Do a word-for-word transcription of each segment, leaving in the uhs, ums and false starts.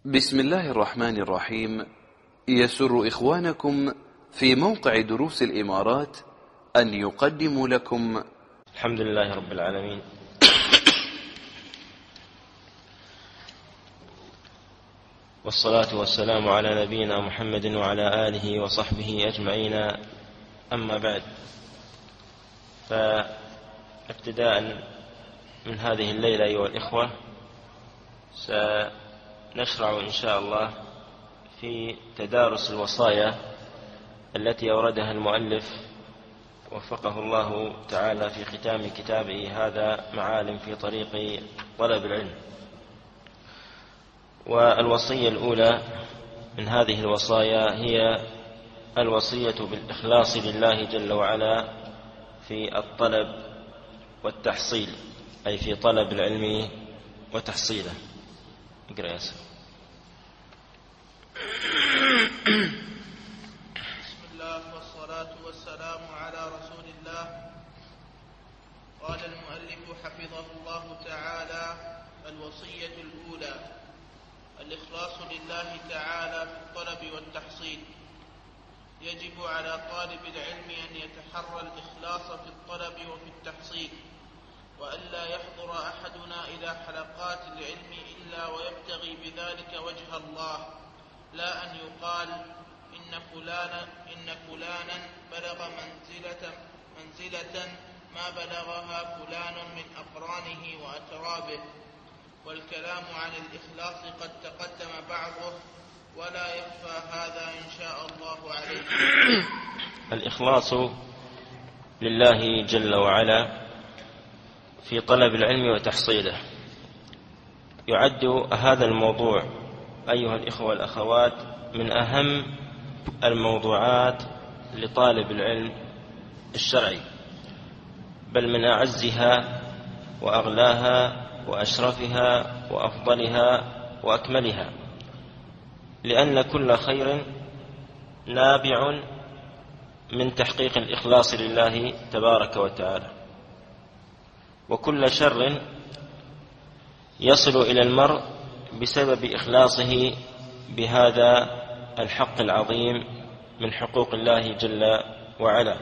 بسم الله الرحمن الرحيم. يسر إخوانكم في موقع دروس الإمارات أن يقدموا لكم الحمد لله رب العالمين، والصلاة والسلام على نبينا محمد وعلى آله وصحبه أجمعين، أما بعد. فابتداء من هذه الليلة أيها الإخوة سنشرع إن شاء الله في تدارس الوصايا التي أوردها المؤلف وفقه الله تعالى في ختام كتابه هذا معالم في طريق طلب العلم. والوصية الأولى من هذه الوصايا هي الوصية بالإخلاص لله جل وعلا في الطلب والتحصيل، أي في طلب العلم وتحصيله. اقرأ يا سيدي. بسم الله والصلاة والسلام على رسول الله. قال المؤلف حفظه الله تعالى: الوصية الأولى الإخلاص لله تعالى في الطلب والتحصيل. يجب على طالب العلم أن يتحرى الإخلاص في الطلب وفي التحصيل، وألا يحضر أحدنا إلى حلقات العلم إلا ويبتغي بذلك وجه الله، لا أن يقال إن فلانا إن فلانا بلغ منزلة منزلة ما بلغها فلان من أقرانه وأترابه. والكلام عن الإخلاص قد تقدم بعضه، ولا يخفى هذا إن شاء الله عليه. الإخلاص لله جل وعلا في طلب العلم وتحصيله. يعد هذا الموضوع أيها الإخوة والأخوات من أهم الموضوعات لطالب العلم الشرعي، بل من أعزها وأغلاها وأشرفها وأفضلها وأكملها، لأن كل خير نابع من تحقيق الإخلاص لله تبارك وتعالى، وكل شر يصل إلى المرء بسبب إخلاصه بهذا الحق العظيم من حقوق الله جل وعلا.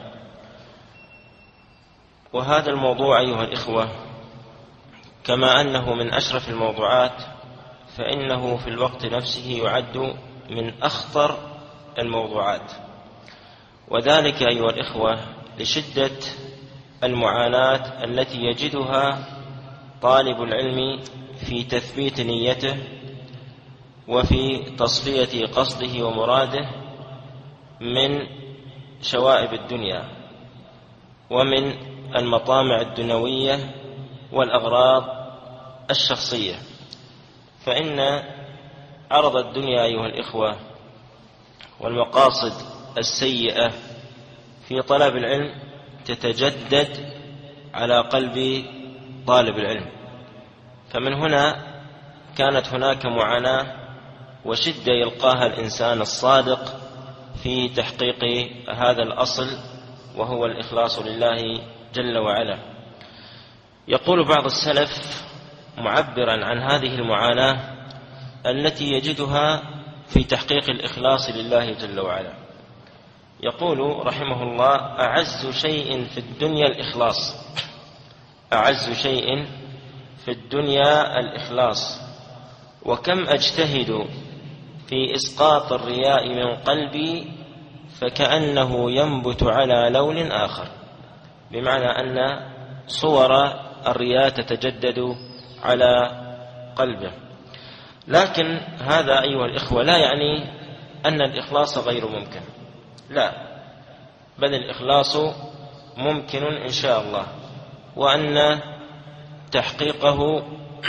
وهذا الموضوع أيها الإخوة كما أنه من أشرف الموضوعات، فإنه في الوقت نفسه يعد من أخطر الموضوعات، وذلك أيها الإخوة لشدة المعاناة التي يجدها طالب العلم في تثبيت نيته وفي تصفية قصده ومراده من شوائب الدنيا ومن المطامع الدنيوية والأغراض الشخصية. فإن عرض الدنيا أيها الإخوة والمقاصد السيئة في طلب العلم تتجدد على قلب طالب العلم، فمن هنا كانت هناك معاناة وشدة يلقاها الإنسان الصادق في تحقيق هذا الأصل، وهو الإخلاص لله جل وعلا. يقول بعض السلف معبرا عن هذه المعاناة التي يجدها في تحقيق الإخلاص لله جل وعلا، يقول رحمه الله: أعز شيء في الدنيا الإخلاص، أعز شيء في الدنيا الإخلاص، وكم أجتهد في إسقاط الرياء من قلبي فكأنه ينبت على لون آخر. بمعنى أن صور الرياء تتجدد على قلبه. لكن هذا أيها الإخوة لا يعني أن الإخلاص غير ممكن، لا، بل الإخلاص ممكن إن شاء الله، وأن تحقيقه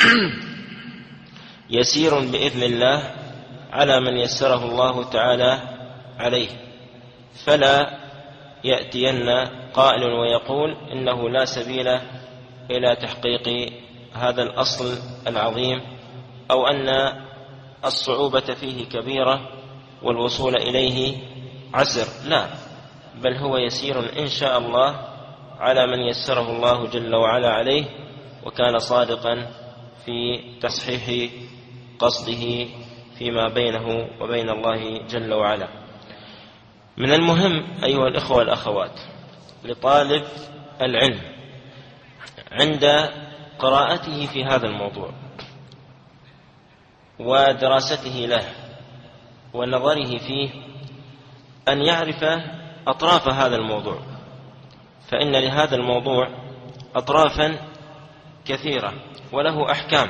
يسير بإذن الله على من يسره الله تعالى عليه. فلا يأتين قائل ويقول إنه لا سبيل إلى تحقيق هذا الأصل العظيم، أو أن الصعوبة فيه كبيرة والوصول إليه عسر، لا، بل هو يسير إن شاء الله على من يسره الله جل وعلا عليه وكان صادقا في تصحيح قصده فيما بينه وبين الله جل وعلا. من المهم أيها الإخوة والأخوات لطالب العلم عند قراءته في هذا الموضوع ودراسته له ونظره فيه أن يعرف أطراف هذا الموضوع، فإن لهذا الموضوع أطرافا كثيرة وله أحكام،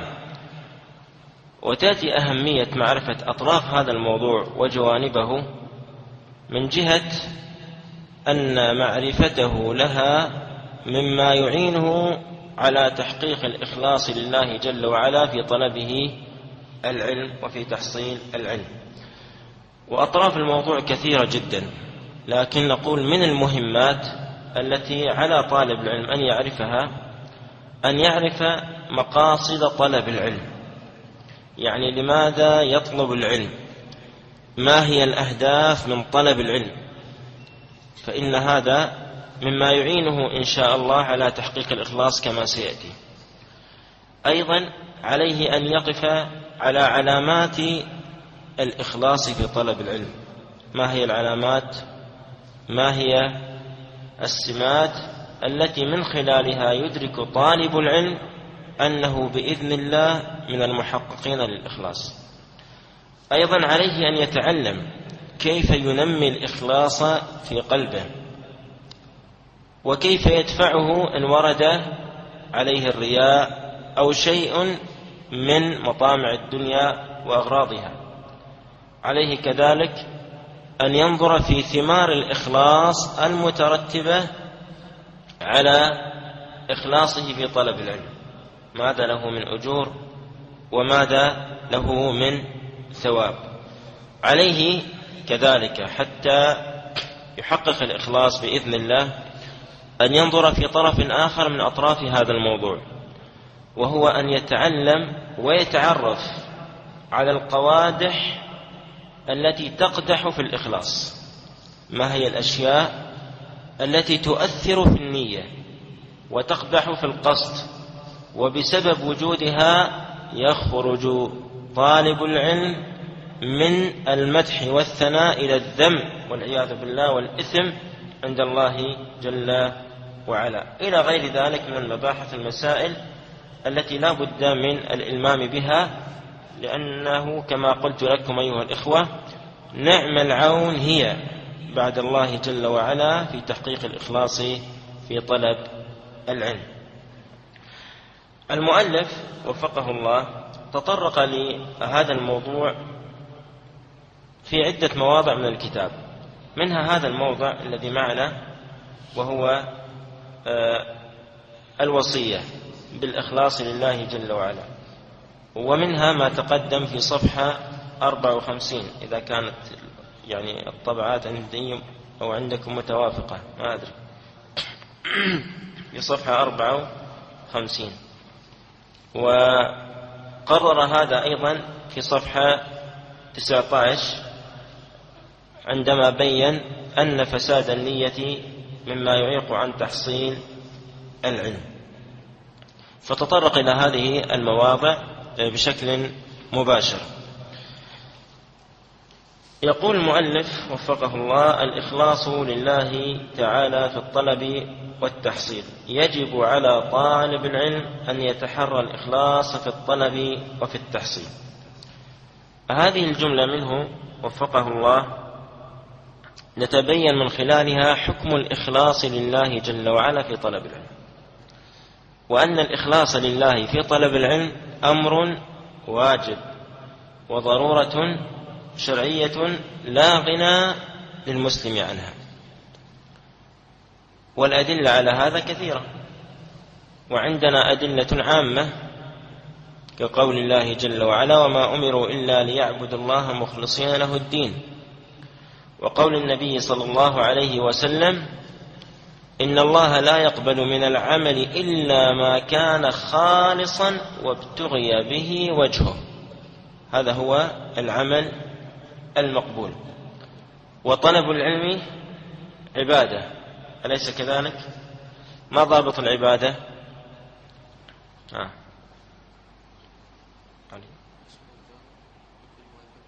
وتأتي أهمية معرفة أطراف هذا الموضوع وجوانبه من جهة أن معرفته لها مما يعينه على تحقيق الإخلاص لله جل وعلا في طلبه العلم وفي تحصيل العلم. وأطراف الموضوع كثيرة جدا، لكن نقول من المهمات التي على طالب العلم أن يعرفها أن يعرف مقاصد طلب العلم، يعني لماذا يطلب العلم، ما هي الأهداف من طلب العلم، فإن هذا مما يعينه إن شاء الله على تحقيق الإخلاص كما سيأتي. أيضا عليه أن يقف على علامات الإخلاص في طلب العلم، ما هي العلامات، ما هي السمات التي من خلالها يدرك طالب العلم أنه بإذن الله من المحققين للإخلاص. أيضا عليه أن يتعلم كيف ينمي الإخلاص في قلبه، وكيف يدفعه إن ورد عليه الرياء أو شيء من مطامع الدنيا وأغراضها. عليه كذلك أن ينظر في ثمار الإخلاص المترتبة على إخلاصه في طلب العلم، ماذا له من أجور وماذا له من ثواب. عليه كذلك حتى يحقق الإخلاص بإذن الله أن ينظر في طرف آخر من أطراف هذا الموضوع، وهو أن يتعلم ويتعرف على القوادح التي تقدح في الإخلاص، ما هي الأشياء التي تؤثر في النية وتقدح في القصد، وبسبب وجودها يخرج طالب العلم من المدح والثناء إلى الذم والعياذ بالله والإثم عند الله جل وعلا، إلى غير ذلك من المباحث المسائل التي لا بد من الإلمام بها، لأنه كما قلت لكم أيها الإخوة نعم العون هي بعد الله جل وعلا في تحقيق الإخلاص في طلب العلم. المؤلف وفقه الله تطرق لهذا الموضوع في عدة مواضع من الكتاب، منها هذا الموضع الذي معنا وهو الوصية بالإخلاص لله جل وعلا، ومنها ما تقدم في صفحة أربعة وخمسين إذا كانت يعني الطبعات عندي أو عندكم متوافقة ما أدري في صفحة أربعة وخمسين، وقرر هذا أيضا في صفحة تسعة عشر عندما بين أن فساد النية مما يعيق عن تحصيل العلم، فتطرق إلى هذه المواضع بشكل مباشر. يقول المؤلف وفقه الله: الإخلاص لله تعالى في الطلب والتحصيل، يجب على طالب العلم أن يتحرى الإخلاص في الطلب وفي التحصيل. هذه الجملة منه وفقه الله نتبين من خلالها حكم الإخلاص لله جل وعلا في طلب العلم، وأن الإخلاص لله في طلب العلم أمر واجب وضرورة شرعية لا غنى للمسلم عنها، والأدلة على هذا كثيرة، وعندنا أدلة عامة كقول الله جل وعلا: وما أمروا إلا ليعبدوا الله مخلصين له الدين، وقول النبي صلى الله عليه وسلم: إن الله لا يقبل من العمل إلا ما كان خالصا وابتغي به وجهه، هذا هو العمل المقبول. وطلب العلم عبادة، أليس كذلك؟ ما ضابط العبادة؟ آه.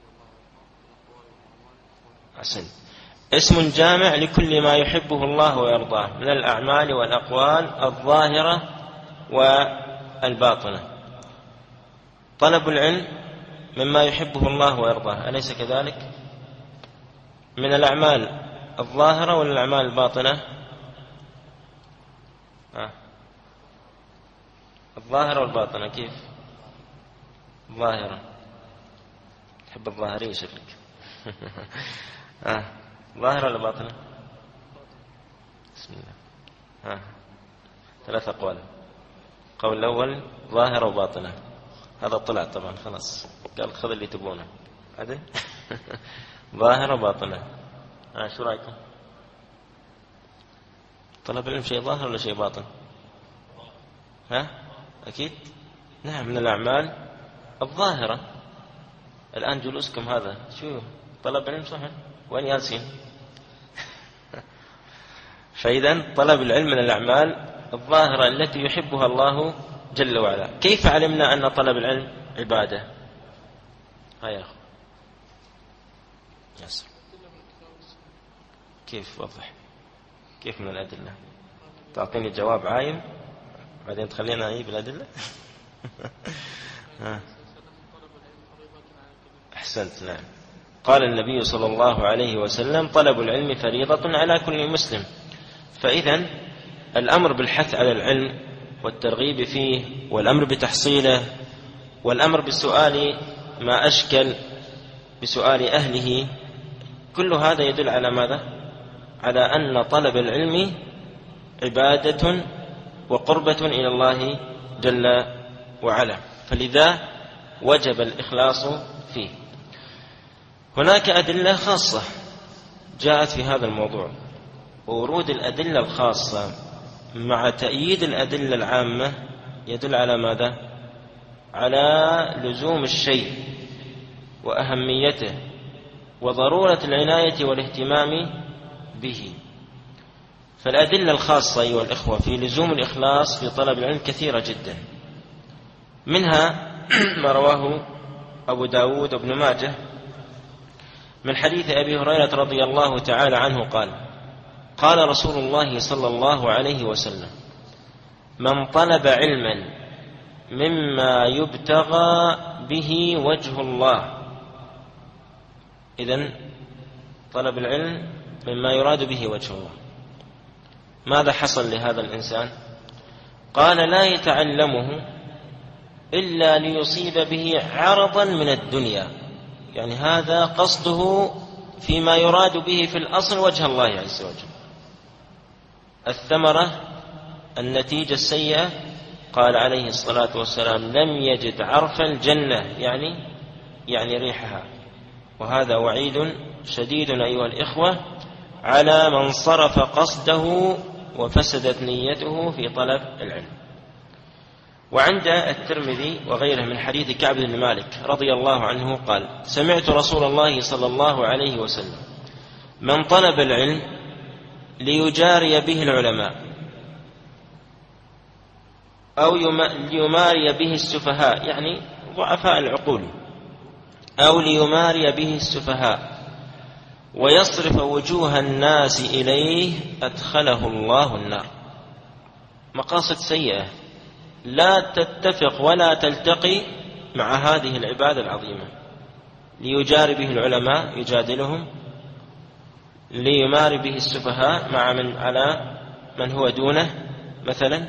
أحسنت. اسم جامع لكل ما يحبه الله ويرضاه من الأعمال والأقوال الظاهرة والباطنة. طلب العلم مما يحبه الله ويرضاه، أليس كذلك؟ من الأعمال الظاهرة ولا الأعمال الباطنة؟ آه. الظاهرة والباطنة كيف؟ ظاهرة، تحب الظاهرية شكلك. آه. ظاهرة ولا باطنة؟ بسم الله. آه. ثلاث أقوال. قول الأول ظاهرة وباطنة، هذا طلع طبعا خلاص، قال خذ اللي تبونه هذا. ظاهرة وباطنة. آه. شو رأيكم؟ طلب العلم شيء ظاهر ولا شيء باطن؟ ها؟ أكيد نعم، من الأعمال الظاهرة. الآن جلوسكم هذا شو طلب علم صح؟ وين ياسين؟ فإذا طلب العلم من الأعمال الظاهرة التي يحبها الله جل وعلا. كيف علمنا أن طلب العلم عبادة؟ هيا يا أخو ياسر، كيف وضح؟ كيف من الأدلة؟ تعطيني جواب عايم بعدين تخلينا أجيب الأدلة. أحسنت. نعم، قال النبي صلى الله عليه وسلم طلب العلم فريضة على كل مسلم. فإذا الأمر بالحث على العلم والترغيب فيه والأمر بتحصيله والأمر بسؤال ما أشكل بسؤال أهله، كل هذا يدل على ماذا؟ على أن طلب العلم عبادة وقربة إلى الله جل وعلا، فلذا وجب الإخلاص فيه. هناك أدلة خاصة جاءت في هذا الموضوع، ورود الأدلة الخاصة مع تأييد الأدلة العامة يدل على ماذا؟ على لزوم الشيء وأهميته وضرورة العناية والاهتمام به. فالأدلة الخاصة أيها الإخوة في لزوم الإخلاص في طلب العلم كثيرة جدا، منها ما رواه أبو داود وابن ماجه من حديث أبي هريرة رضي الله تعالى عنه قال: قال رسول الله صلى الله عليه وسلم: من طلب علما مما يبتغى به وجه الله. إذن طلب العلم مما يراد به وجه الله. ماذا حصل لهذا الإنسان؟ قال: لا يتعلمه إلا ليصيب به عرضا من الدنيا، يعني هذا قصده فيما يراد به في الأصل وجه الله عز وجل. الثمرة النتيجة السيئة، قال عليه الصلاة والسلام: لم يجد عرف الجنة، يعني يعني ريحها. وهذا وعيد شديد أيها الإخوة على من صرف قصده وفسدت نيته في طلب العلم. وعند الترمذي وغيره من حديث كعب بن مالك رضي الله عنه قال: سمعت رسول الله صلى الله عليه وسلم: من طلب العلم ليجاري به العلماء أو ليماري به السفهاء، يعني ضعفاء العقول، أو ليماري به السفهاء ويصرف وجوه الناس إليه أدخله الله النار. مقاصد سيئة لا تتفق ولا تلتقي مع هذه العبادة العظيمة. ليجاري به العلماء يجادلهم، ليماري به السفهاء مع من على من هو دونه مثلا،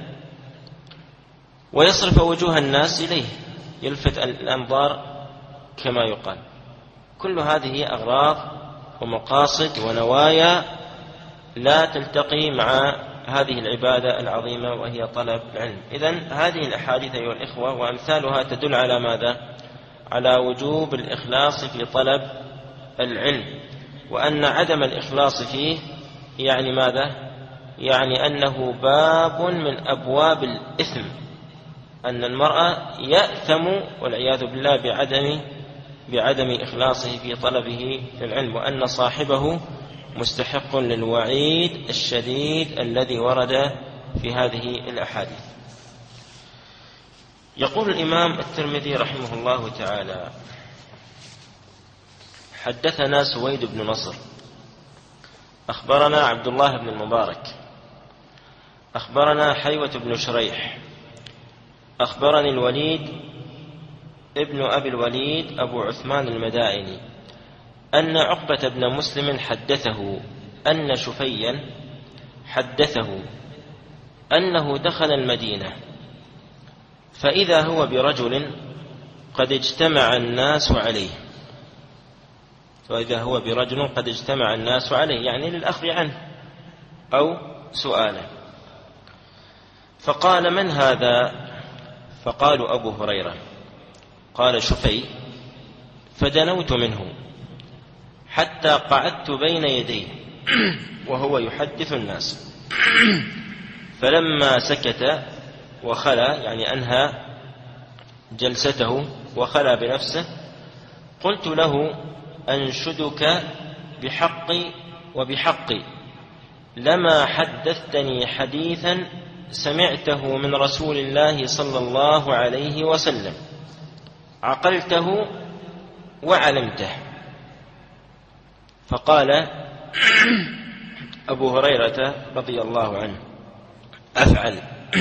ويصرف وجوه الناس إليه يلفت الأنظار كما يقال. كل هذه أغراض ومقاصد ونوايا لا تلتقي مع هذه العبادة العظيمة وهي طلب العلم. إذن هذه الأحاديث أيها الإخوة وأمثالها تدل على ماذا؟ على وجوب الإخلاص في طلب العلم، وأن عدم الإخلاص فيه يعني ماذا؟ يعني أنه باب من أبواب الإثم، أن المرء يأثم والعياذ بالله بعدم بعدم إخلاصه في طلبه للعلم، وأن صاحبه مستحق للوعيد الشديد الذي ورد في هذه الأحاديث. يقول الإمام الترمذي رحمه الله تعالى: حدثنا سويد بن نصر أخبرنا عبد الله بن المبارك أخبرنا حيوة بن شريح أخبرني الوليد ابن أبي الوليد أبو عثمان المدائني أن عقبة بن مسلم حدثه أن شفيا حدثه أنه دخل المدينة فإذا هو برجل قد اجتمع الناس عليه فإذا هو برجل قد اجتمع الناس عليه يعني للأخذ عنه أو سؤاله، فقال: من هذا؟ فقالوا: أبو هريرة. قال شفي: فدنوت منه حتى قعدت بين يديه وهو يحدث الناس، فلما سكت وخلى يعني أنهى جلسته وخلى بنفسه قلت له: أنشدك بحقي وبحقي لما حدثتني حديثا سمعته من رسول الله صلى الله عليه وسلم عقلته وعلمته. فقال أبو هريرة رضي الله عنه: أفعل،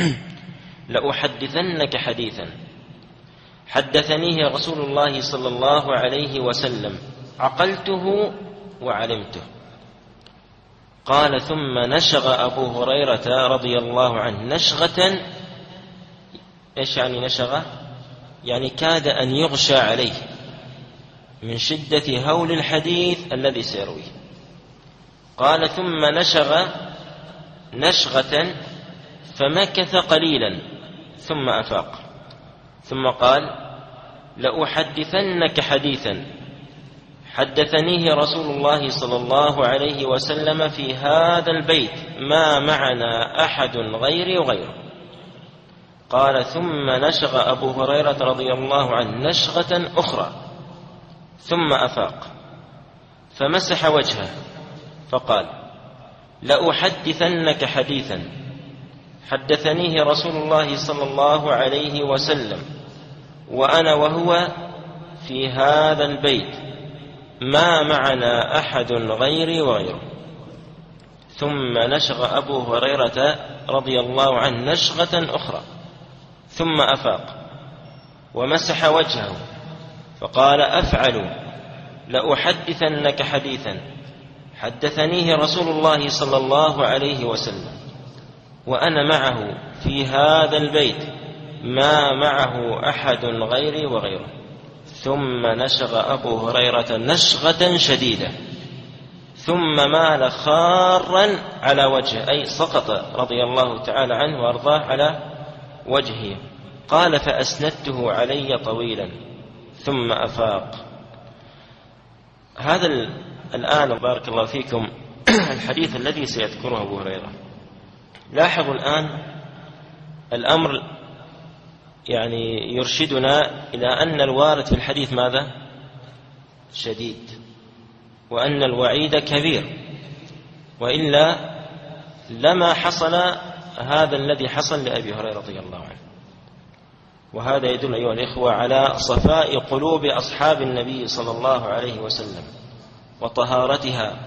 لأحدثنك حديثا حدثنيه رسول الله صلى الله عليه وسلم عقلته وعلمته. قال: ثم نشغ أبو هريرة رضي الله عنه نشغة. إيش يعني نشغة؟ يعني كاد أن يغشى عليه من شدة هول الحديث الذي سيرويه. قال: ثم نشغ نشغة فمكث قليلا ثم أفاق، ثم قال: لأحدثنك حديثا حدثنيه رسول الله صلى الله عليه وسلم في هذا البيت ما معنا أحد غيري وغيره. قال: ثم نشغ أبو هريرة رضي الله عنه نشغة أخرى ثم أفاق فمسح وجهه فقال: لأحدثنك حديثا حدثنيه رسول الله صلى الله عليه وسلم وأنا وهو في هذا البيت ما معنا أحد غيري وغيره. ثم نشغ أبو هريرة رضي الله عنه نشغة أخرى ثم أفاق ومسح وجهه فقال: أفعل، لأحدثنك حديثا حدثنيه رسول الله صلى الله عليه وسلم وأنا معه في هذا البيت ما معه أحد غيري وغيره. ثم نشغ أبو هريرة نشغة شديدة ثم مال خارا على وجهه، أي سقط رضي الله تعالى عنه وأرضاه على وجهه. قال: فأسندته علي طويلا ثم أفاق. هذا الآن بارك الله فيكم الحديث الذي سيذكره أبو هريرة. لاحظوا الآن الأمر يعني يرشدنا إلى أن الوارد في الحديث ماذا؟ شديد، وأن الوعيد كبير، وإلا لما حصل هذا الذي حصل لأبي هريرة رضي الله عنه. وهذا يدل أيها الإخوة على صفاء قلوب أصحاب النبي صلى الله عليه وسلم وطهارتها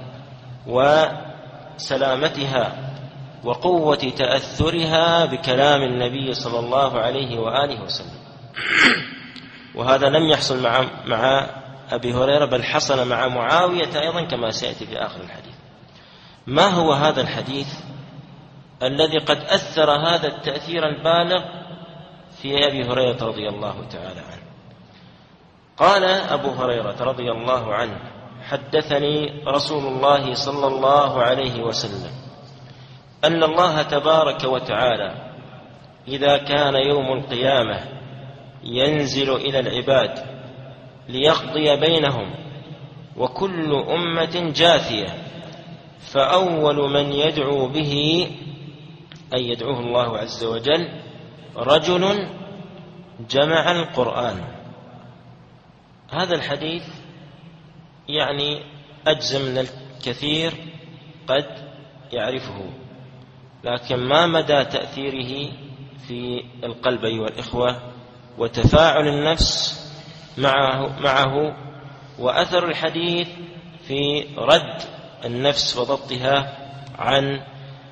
وسلامتها وقوة تأثرها بكلام النبي صلى الله عليه وآله وسلم. وهذا لم يحصل مع, مع أبي هريرة، بل حصل مع معاوية أيضا كما سيأتي في آخر الحديث. ما هو هذا الحديث الذي قد أثر هذا التأثير البالغ في أبي هريرة رضي الله تعالى عنه؟ قال أبو هريرة رضي الله عنه: حدثني رسول الله صلى الله عليه وسلم أن الله تبارك وتعالى إذا كان يوم القيامة ينزل إلى العباد ليقضي بينهم وكل أمة جاثية، فأول من يدعو به أن يدعوه الله عز وجل رجل جمع القرآن. هذا الحديث يعني أجزم من الكثير قد يعرفه، لكن ما مدى تأثيره في القلب أيها الإخوة وتفاعل النفس معه, معه وأثر الحديث في رد النفس وضبطها عن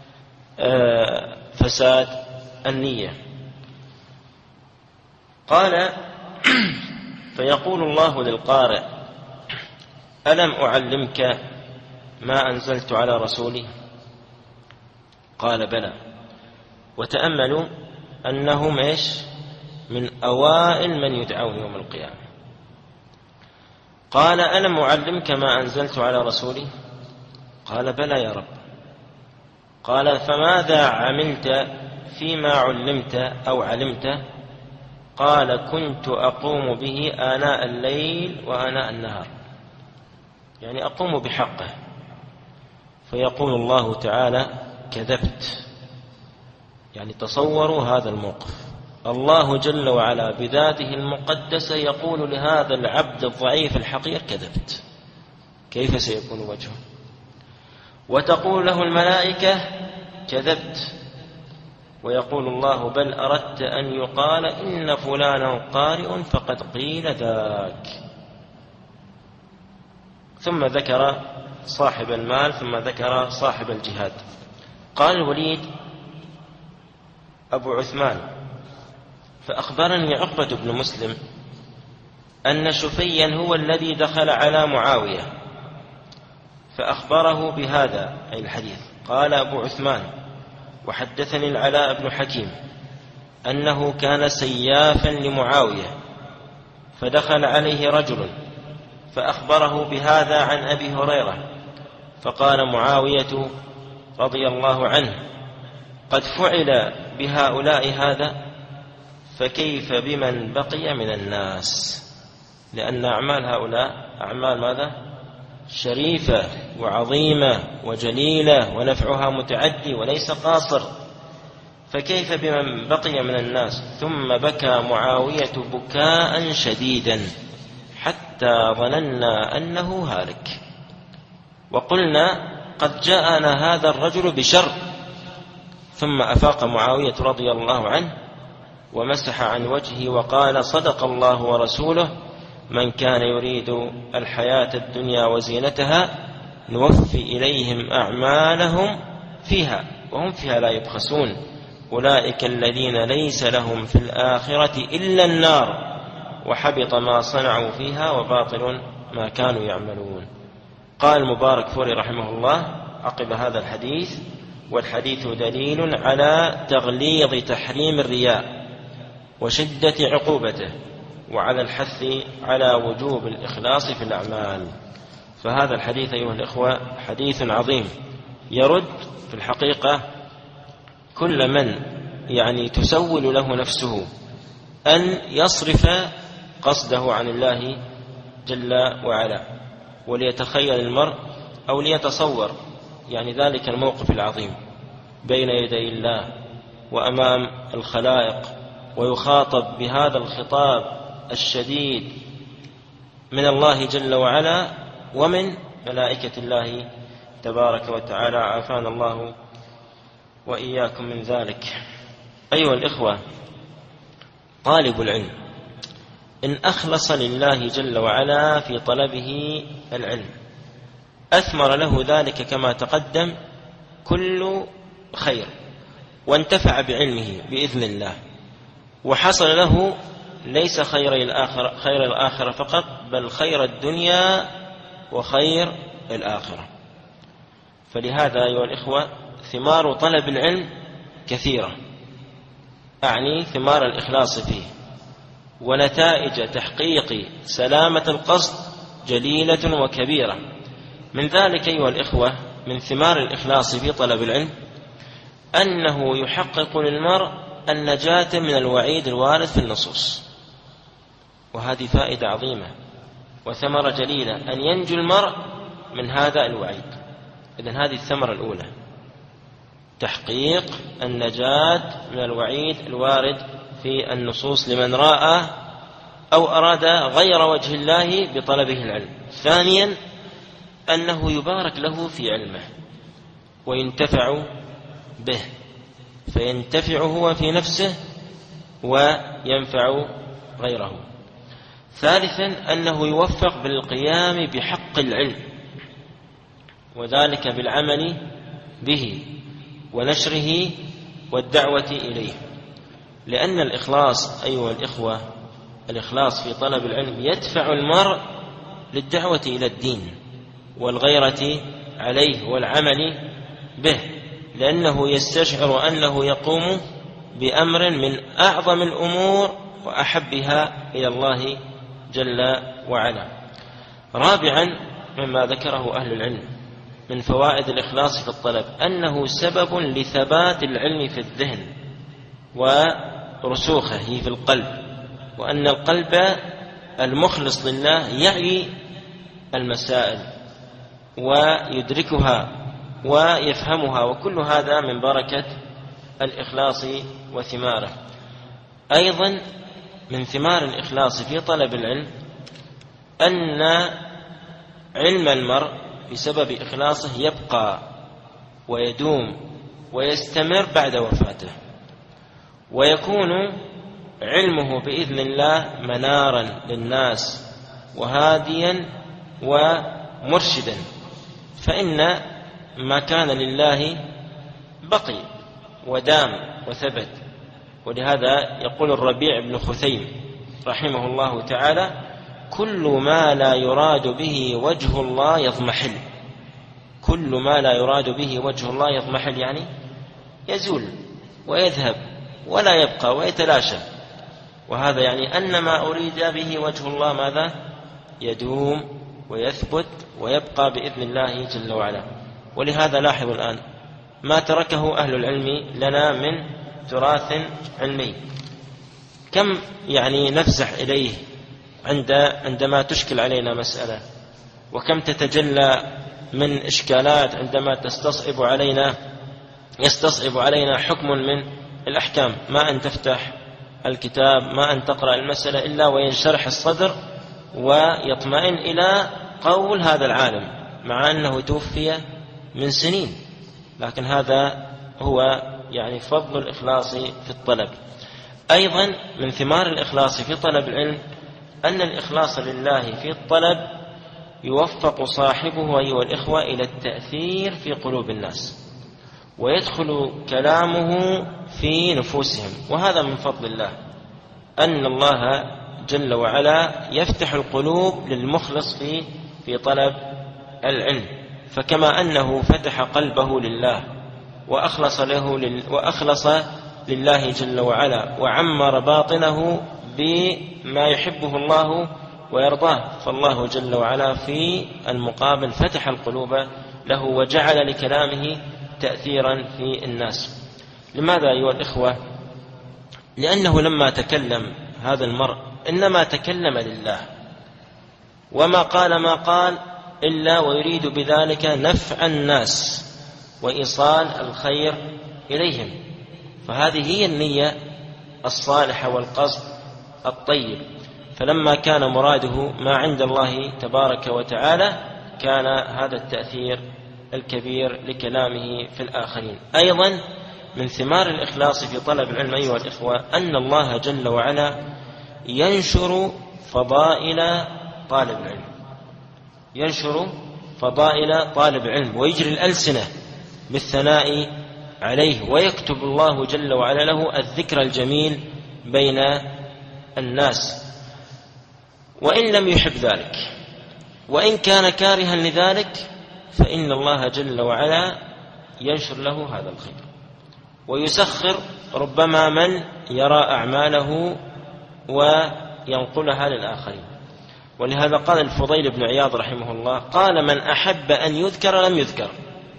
فساد النية. قال: فيقول الله للقارئ: ألم أعلمك ما أنزلت على رسولي؟ قال: بلى. وتأملوا أنهم إيش؟ من أوائل من يدعون يوم القيامة. قال: ألم أعلمك ما أنزلت على رسولي؟ قال: بلى يا رب. قال: فماذا عملت فيما علمت أو علمت؟ قال: كنت أقوم به آناء الليل وآناء النهار، يعني أقوم بحقه. فيقول الله تعالى: كذبت. يعني تصوروا هذا الموقف، الله جل وعلا بذاته المقدسة يقول لهذا العبد الضعيف الحقير: كذبت. كيف سيكون وجهه؟ وتقول له الملائكة: كذبت. ويقول الله: بل أردت أن يقال إن فلانا قارئ فقد قيل ذاك. ثم ذكر صاحب المال، ثم ذكر صاحب الجهاد. قال الوليد أبو عثمان: فأخبرني عقبة بن مسلم أن شفيا هو الذي دخل على معاوية فأخبره بهذا، أي الحديث. قال أبو عثمان: وحدثني العلاء بن حكيم أنه كان سيافا لمعاوية، فدخل عليه رجل فأخبره بهذا عن أبي هريرة، فقال معاوية رضي الله عنه: قد فعل بهؤلاء هذا، فكيف بمن بقي من الناس؟ لأن أعمال هؤلاء أعمال ماذا؟ شريفة وعظيمة وجليلة، ونفعها متعدي وليس قاصر، فكيف بمن بقي من الناس؟ ثم بكى معاوية بكاء شديدا حتى ظننا أنه هالك، وقلنا: قد جاءنا هذا الرجل بشر. ثم أفاق معاوية رضي الله عنه ومسح عن وجهه وقال: صدق الله ورسوله، من كان يريد الحياة الدنيا وزينتها نوفي إليهم أعمالهم فيها وهم فيها لا يبخسون، أولئك الذين ليس لهم في الآخرة إلا النار، وحبط ما صنعوا فيها وباطل ما كانوا يعملون. قال المبارك فوري رحمه الله عقب هذا الحديث: والحديث دليل على تغليظ تحريم الرياء وشدة عقوبته، وعلى الحث على وجوب الإخلاص في الأعمال. فهذا الحديث أيها الإخوة حديث عظيم يرد في الحقيقة كل من يعني تسول له نفسه أن يصرف قصده عن الله جل وعلا، وليتخيل المرء أو ليتصور يعني ذلك الموقف العظيم بين يدي الله وأمام الخلائق، ويخاطب بهذا الخطاب الشديد من الله جل وعلا ومن ملائكة الله تبارك وتعالى، عافانا الله وإياكم من ذلك. أيها الإخوة، طالب العلم إن أخلص لله جل وعلا في طلبه العلم أثمر له ذلك كما تقدم كل خير، وانتفع بعلمه بإذن الله، وحصل له ليس خير الآخرة, خير الآخرة فقط، بل خير الدنيا وخير الآخرة. فلهذا أيها الإخوة ثمار طلب العلم كثيرة، أعني ثمار الإخلاص فيه، ونتائج تحقيق سلامة القصد جليلة وكبيرة. من ذلك أيها الإخوة من ثمار الإخلاص في طلب العلم أنه يحقق للمرء النجاة من الوعيد الوارد في النصوص، وهذه فائدة عظيمة وثمرة جليلة أن ينجو المرء من هذا الوعيد. إذن هذه الثمرة الأولى، تحقيق النجاة من الوعيد الوارد في النصوص لمن رأى أو أراد غير وجه الله بطلبه العلم. ثانيا أنه يبارك له في علمه وينتفع به، فينتفع هو في نفسه وينفع غيره. ثالثا أنه يوفق بالقيام بحق العلم وذلك بالعمل به ونشره والدعوة إليه. لأن الإخلاص أيها الإخوة، الإخلاص في طلب العلم يدفع المرء للدعوة إلى الدين والغيرة عليه والعمل به، لأنه يستشعر أنه يقوم بأمر من أعظم الأمور وأحبها إلى الله جل وعلا. رابعا مما ذكره أهل العلم من فوائد الإخلاص في الطلب أنه سبب لثبات العلم في الذهن ورسوخه في القلب، وأن القلب المخلص لله يعي المسائل ويدركها ويفهمها، وكل هذا من بركة الإخلاص وثماره. أيضا من ثمار الإخلاص في طلب العلم أن علم المرء بسبب إخلاصه يبقى ويدوم ويستمر بعد وفاته، ويكون علمه بإذن الله منارا للناس وهاديا ومرشدا، فإن ما كان لله بقي ودام وثبت. ولهذا يقول الربيع بن خثيم رحمه الله تعالى: كل ما لا يراد به وجه الله يضمحل. كل ما لا يراد به وجه الله يضمحل يعني يزول ويذهب ولا يبقى ويتلاشى، وهذا يعني أن ما أريد به وجه الله ماذا؟ يدوم ويثبت ويبقى بإذن الله جل وعلا. ولهذا لاحظوا الآن ما تركه أهل العلم لنا من تراث علمي، كم يعني نفزح إليه عند عندما تشكل علينا مسألة، وكم تتجلى من إشكالات عندما تستصعب علينا يستصعب علينا حكم من الأحكام. ما أن تفتح الكتاب، ما أن تقرأ المسألة إلا وينشرح الصدر ويطمئن إلى قول هذا العالم، مع أنه توفي من سنين، لكن هذا هو يعني فضل الإخلاص في الطلب. أيضا من ثمار الإخلاص في طلب العلم أن الإخلاص لله في الطلب يوفق صاحبه أيها الإخوة إلى التأثير في قلوب الناس، ويدخل كلامه في نفوسهم، وهذا من فضل الله، أن الله جل وعلا يفتح القلوب للمخلص في في طلب العلم. فكما أنه فتح قلبه لله وأخلص له وأخلص لله جل وعلا وعمر باطنه بما يحبه الله ويرضاه، فالله جل وعلا في المقابل فتح القلوب له وجعل لكلامه تأثيرا في الناس. لماذا أيها الإخوة؟ لأنه لما تكلم هذا المرء إنما تكلم لله، وما قال ما قال إلا ويريد بذلك نفع الناس وإيصال الخير إليهم، فهذه هي النية الصالحة والقصد الطيب. فلما كان مراده ما عند الله تبارك وتعالى كان هذا التأثير الكبير لكلامه في الآخرين. أيضا من ثمار الإخلاص في طلب العلم أيها الإخوة أن الله جل وعلا ينشر فضائل طالب العلم، ينشر فضائل طالب العلم ويجري الألسنة بالثناء عليه، ويكتب الله جل وعلا له الذكر الجميل بين الناس، وإن لم يحب ذلك وإن كان كارها لذلك فإن الله جل وعلا ينشر له هذا الخير ويسخر ربما من يرى أعماله وينقلها للآخرين. ولهذا قال الفضيل بن عياض رحمه الله: قال من أحب أن يذكر لم يذكر.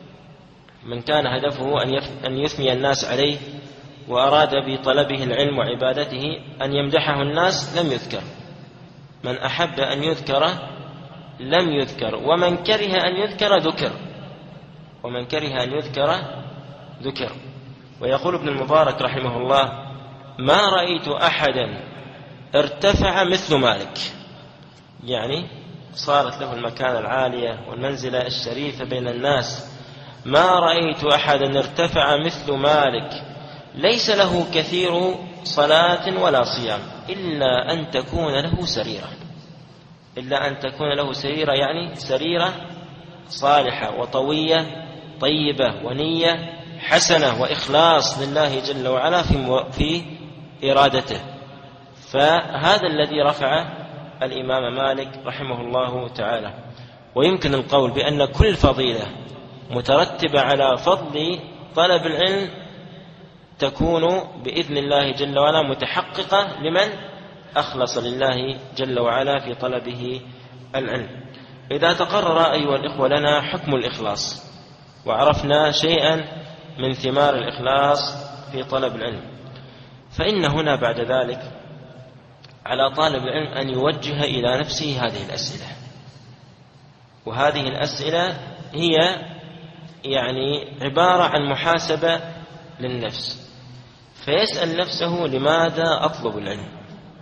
من كان هدفه أن يثني الناس عليه وأراد بطلبه العلم وعبادته أن يمدحه الناس لم يذكر. من أحب أن يذكر لم يذكر، ومن كره أن يذكر ذكر، ومن كره أن يذكر ذكر. ويقول ابن المبارك رحمه الله: ما رأيت أحدا ارتفع مثل مالك، يعني صارت له المكانة العالية والمنزلة الشريفة بين الناس. ما رأيت أحدا ارتفع مثل مالك ليس له كثير صلاة ولا صيام إلا أن تكون له سريرة، إلا أن تكون له سريرة يعني سريرة صالحة وطوية طيبة ونية حسنة وإخلاص لله جل وعلا في, في إرادته. فهذا الذي رفع الإمام مالك رحمه الله تعالى. ويمكن القول بأن كل فضيلة مترتبة على فضل طلب العلم تكون بإذن الله جل وعلا متحققة لمن أخلص لله جل وعلا في طلبه العلم. إذا تقرر أيها الإخوة لنا حكم الإخلاص وعرفنا شيئا من ثمار الإخلاص في طلب العلم، فإن هنا بعد ذلك على طالب العلم أن يوجه إلى نفسه هذه الأسئلة. وهذه الأسئلة هي يعني عبارة عن محاسبة للنفس، فيسأل نفسه لماذا أطلب العلم؟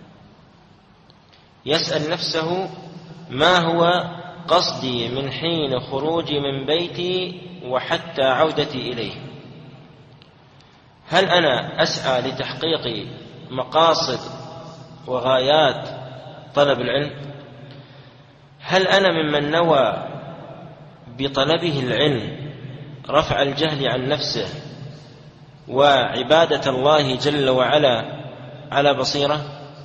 يسأل نفسه ما هو قصدي من حين خروجي من بيتي وحتى عودتي إليه؟ هل أنا أسعى لتحقيق مقاصد وغايات طلب العلم؟ هل أنا ممن نوى بطلبه العلم رفع الجهل عن نفسه وعبادة الله جل وعلا على بصيرة؟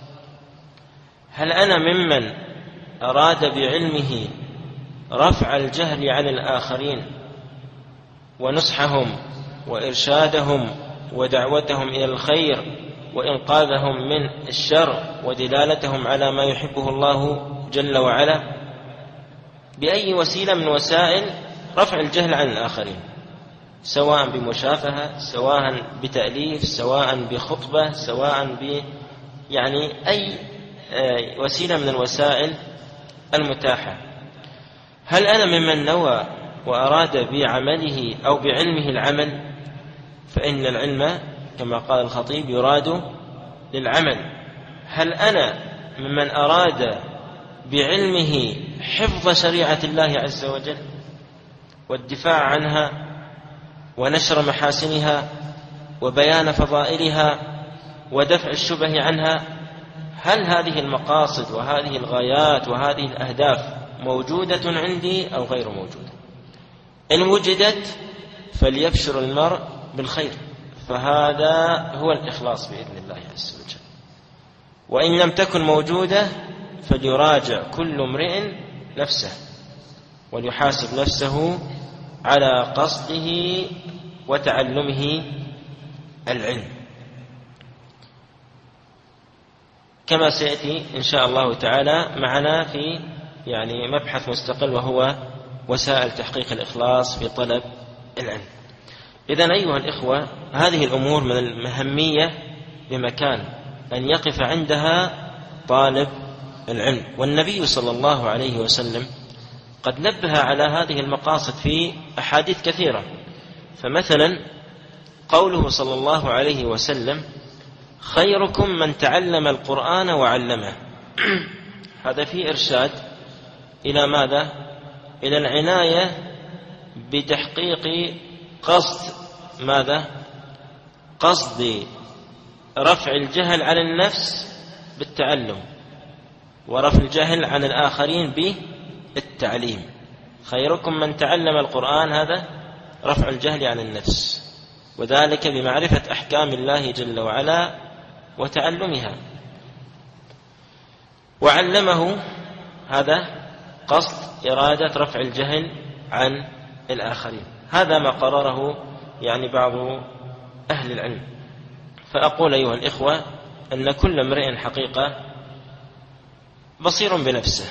هل أنا ممن أراد بعلمه رفع الجهل عن الآخرين ونصحهم وإرشادهم ودعوتهم إلى الخير وإنقاذهم من الشر ودلالتهم على ما يحبه الله جل وعلا بأي وسيلة من وسائل رفع الجهل عن الآخرين، سواء بمشافهة، سواء بتأليف، سواء بخطبة، سواء ب يعني أي وسيلة من الوسائل المتاحة؟ هل أنا ممن نوى وأراد بعمله أو بعلمه العمل؟ فإن العلم كما قال الخطيب يراد للعمل. هل أنا ممن أراد بعلمه حفظ شريعة الله عز وجل والدفاع عنها ونشر محاسنها وبيان فضائلها ودفع الشبه عنها؟ هل هذه المقاصد وهذه الغايات وهذه الأهداف موجودة عندي أو غير موجودة؟ إن وجدت فليبشر المرء بالخير، فهذا هو الإخلاص بإذن الله عز وجل. وإن لم تكن موجودة فليراجع كل امرئ نفسه وليحاسب نفسه على قصده وتعلمه العلم، كما سيأتي إن شاء الله تعالى معنا في يعني مبحث مستقل وهو وسائل تحقيق الإخلاص في طلب العلم. إذن أيها الإخوة، هذه الأمور من المهمية بمكان أن يقف عندها طالب العلم. والنبي صلى الله عليه وسلم قد نبه على هذه المقاصد في أحاديث كثيرة. فمثلا قوله صلى الله عليه وسلم: خيركم من تعلم القرآن وعلمه. هذا فيه إرشاد إلى ماذا؟ إلى العناية بتحقيق قصد ماذا؟ قصد رفع الجهل عن النفس بالتعلم، ورفع الجهل عن الآخرين بالتعليم. خيركم من تعلم القرآن، هذا رفع الجهل عن النفس، وذلك بمعرفة أحكام الله جل وعلا وتعلمها. وعلمه، هذا قصد إرادة رفع الجهل عن الآخرين. هذا ما قرره يعني بعض أهل العلم. فأقول أيها الإخوة أن كل امرئ حقيقة بصير بنفسه،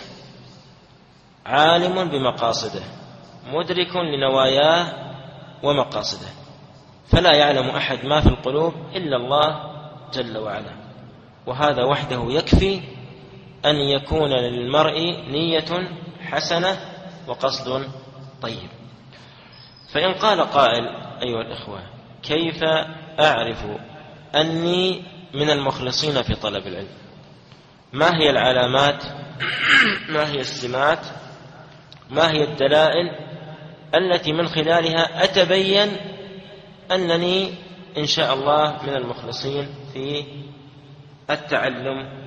عالم بمقاصده، مدرك لنواياه ومقاصده، فلا يعلم أحد ما في القلوب إلا الله جل وعلا. وهذا وحده يكفي أن يكون للمرء نية حسنة وقصد طيب. فإن قال قائل: أيها الإخوة، كيف أعرف أني من المخلصين في طلب العلم؟ ما هي العلامات؟ ما هي السمات؟ ما هي الدلائل التي من خلالها أتبين أنني إن شاء الله من المخلصين في التعلم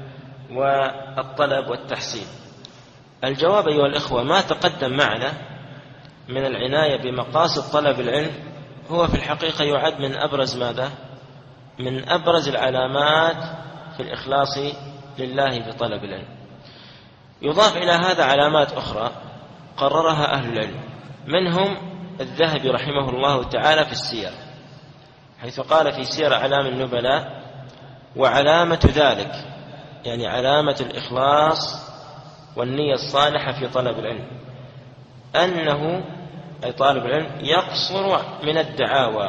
والطلب والتحصيل؟ الجواب أيها الإخوة ما تقدم معنا من العناية بمقاصد طلب العلم هو في الحقيقة يعد من أبرز ماذا؟ من أبرز العلامات في الإخلاص لله في طلب العلم. يضاف إلى هذا علامات أخرى قررها أهل العلم، منهم الذهبي رحمه الله تعالى في السير، حيث قال في سير أعلام النبلاء: وعلامة ذلك، يعني علامة الإخلاص والنية الصالحة في طلب العلم، أنه أي طالب العلم يقصر من الدعاوى،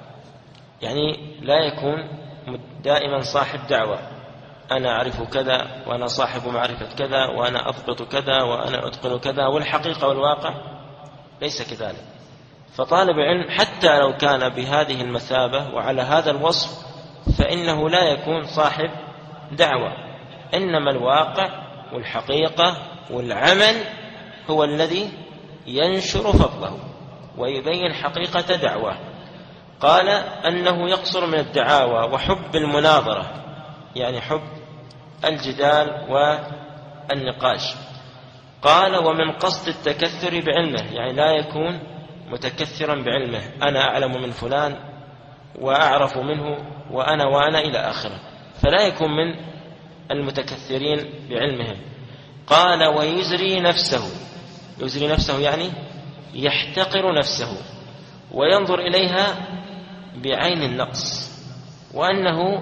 يعني لا يكون دائما صاحب دعوة: أنا أعرف كذا، وأنا صاحب معرفة كذا، وأنا أضبط كذا، وأنا أتقن كذا، والحقيقة والواقع ليس كذلك. فطالب العلم حتى لو كان بهذه المثابة وعلى هذا الوصف فإنه لا يكون صاحب دعوة، إنما الواقع والحقيقة والعمل هو الذي ينشر فضله ويبين حقيقة دعوة. قال أنه يقصر من الدعاوى وحب المناظرة، يعني حب الجدال والنقاش. قال: ومن قصد التكثر بعلمه، يعني لا يكون متكثرا بعلمه، أنا أعلم من فلان وأعرف منه وأنا وأنا إلى آخره، فلا يكون من المتكثرين بعلمهم. قال: ويزري نفسه، يزري نفسه يعني يحتقر نفسه وينظر إليها بعين النقص، وأنه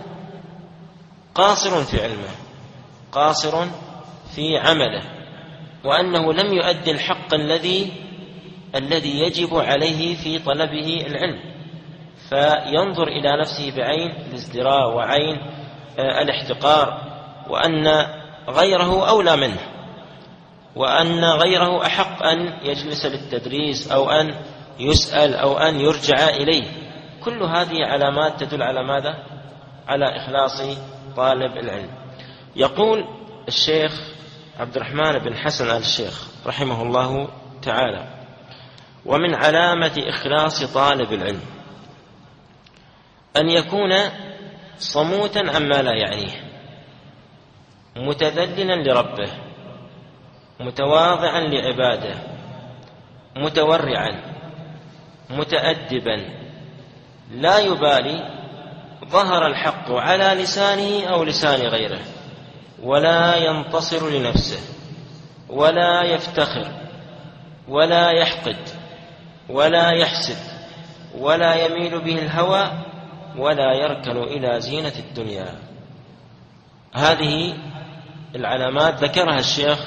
قاصر في علمه، قاصر في عمله، وأنه لم يؤدي الحق الذي الذي يجب عليه في طلبه العلم، فينظر إلى نفسه بعين الازدراء وعين الاحتقار، وأن غيره أولى منه، وأن غيره أحق أن يجلس للتدريس أو أن يسأل أو أن يرجع إليه. كل هذه علامات تدل على ماذا؟ على إخلاص طالب العلم. يقول الشيخ عبد الرحمن بن حسن آل الشيخ رحمه الله تعالى: ومن علامة إخلاص طالب العلم أن يكون صموتا عما لا يعنيه، متذللا لربه، متواضعا لعباده، متورعا، متأدبا، لا يبالي ظهر الحق على لسانه أو لسان غيره، ولا ينتصر لنفسه، ولا يفتخر، ولا يحقد، ولا يحسد، ولا يميل به الهوى، ولا يركن إلى زينة الدنيا. هذه العلامات ذكرها الشيخ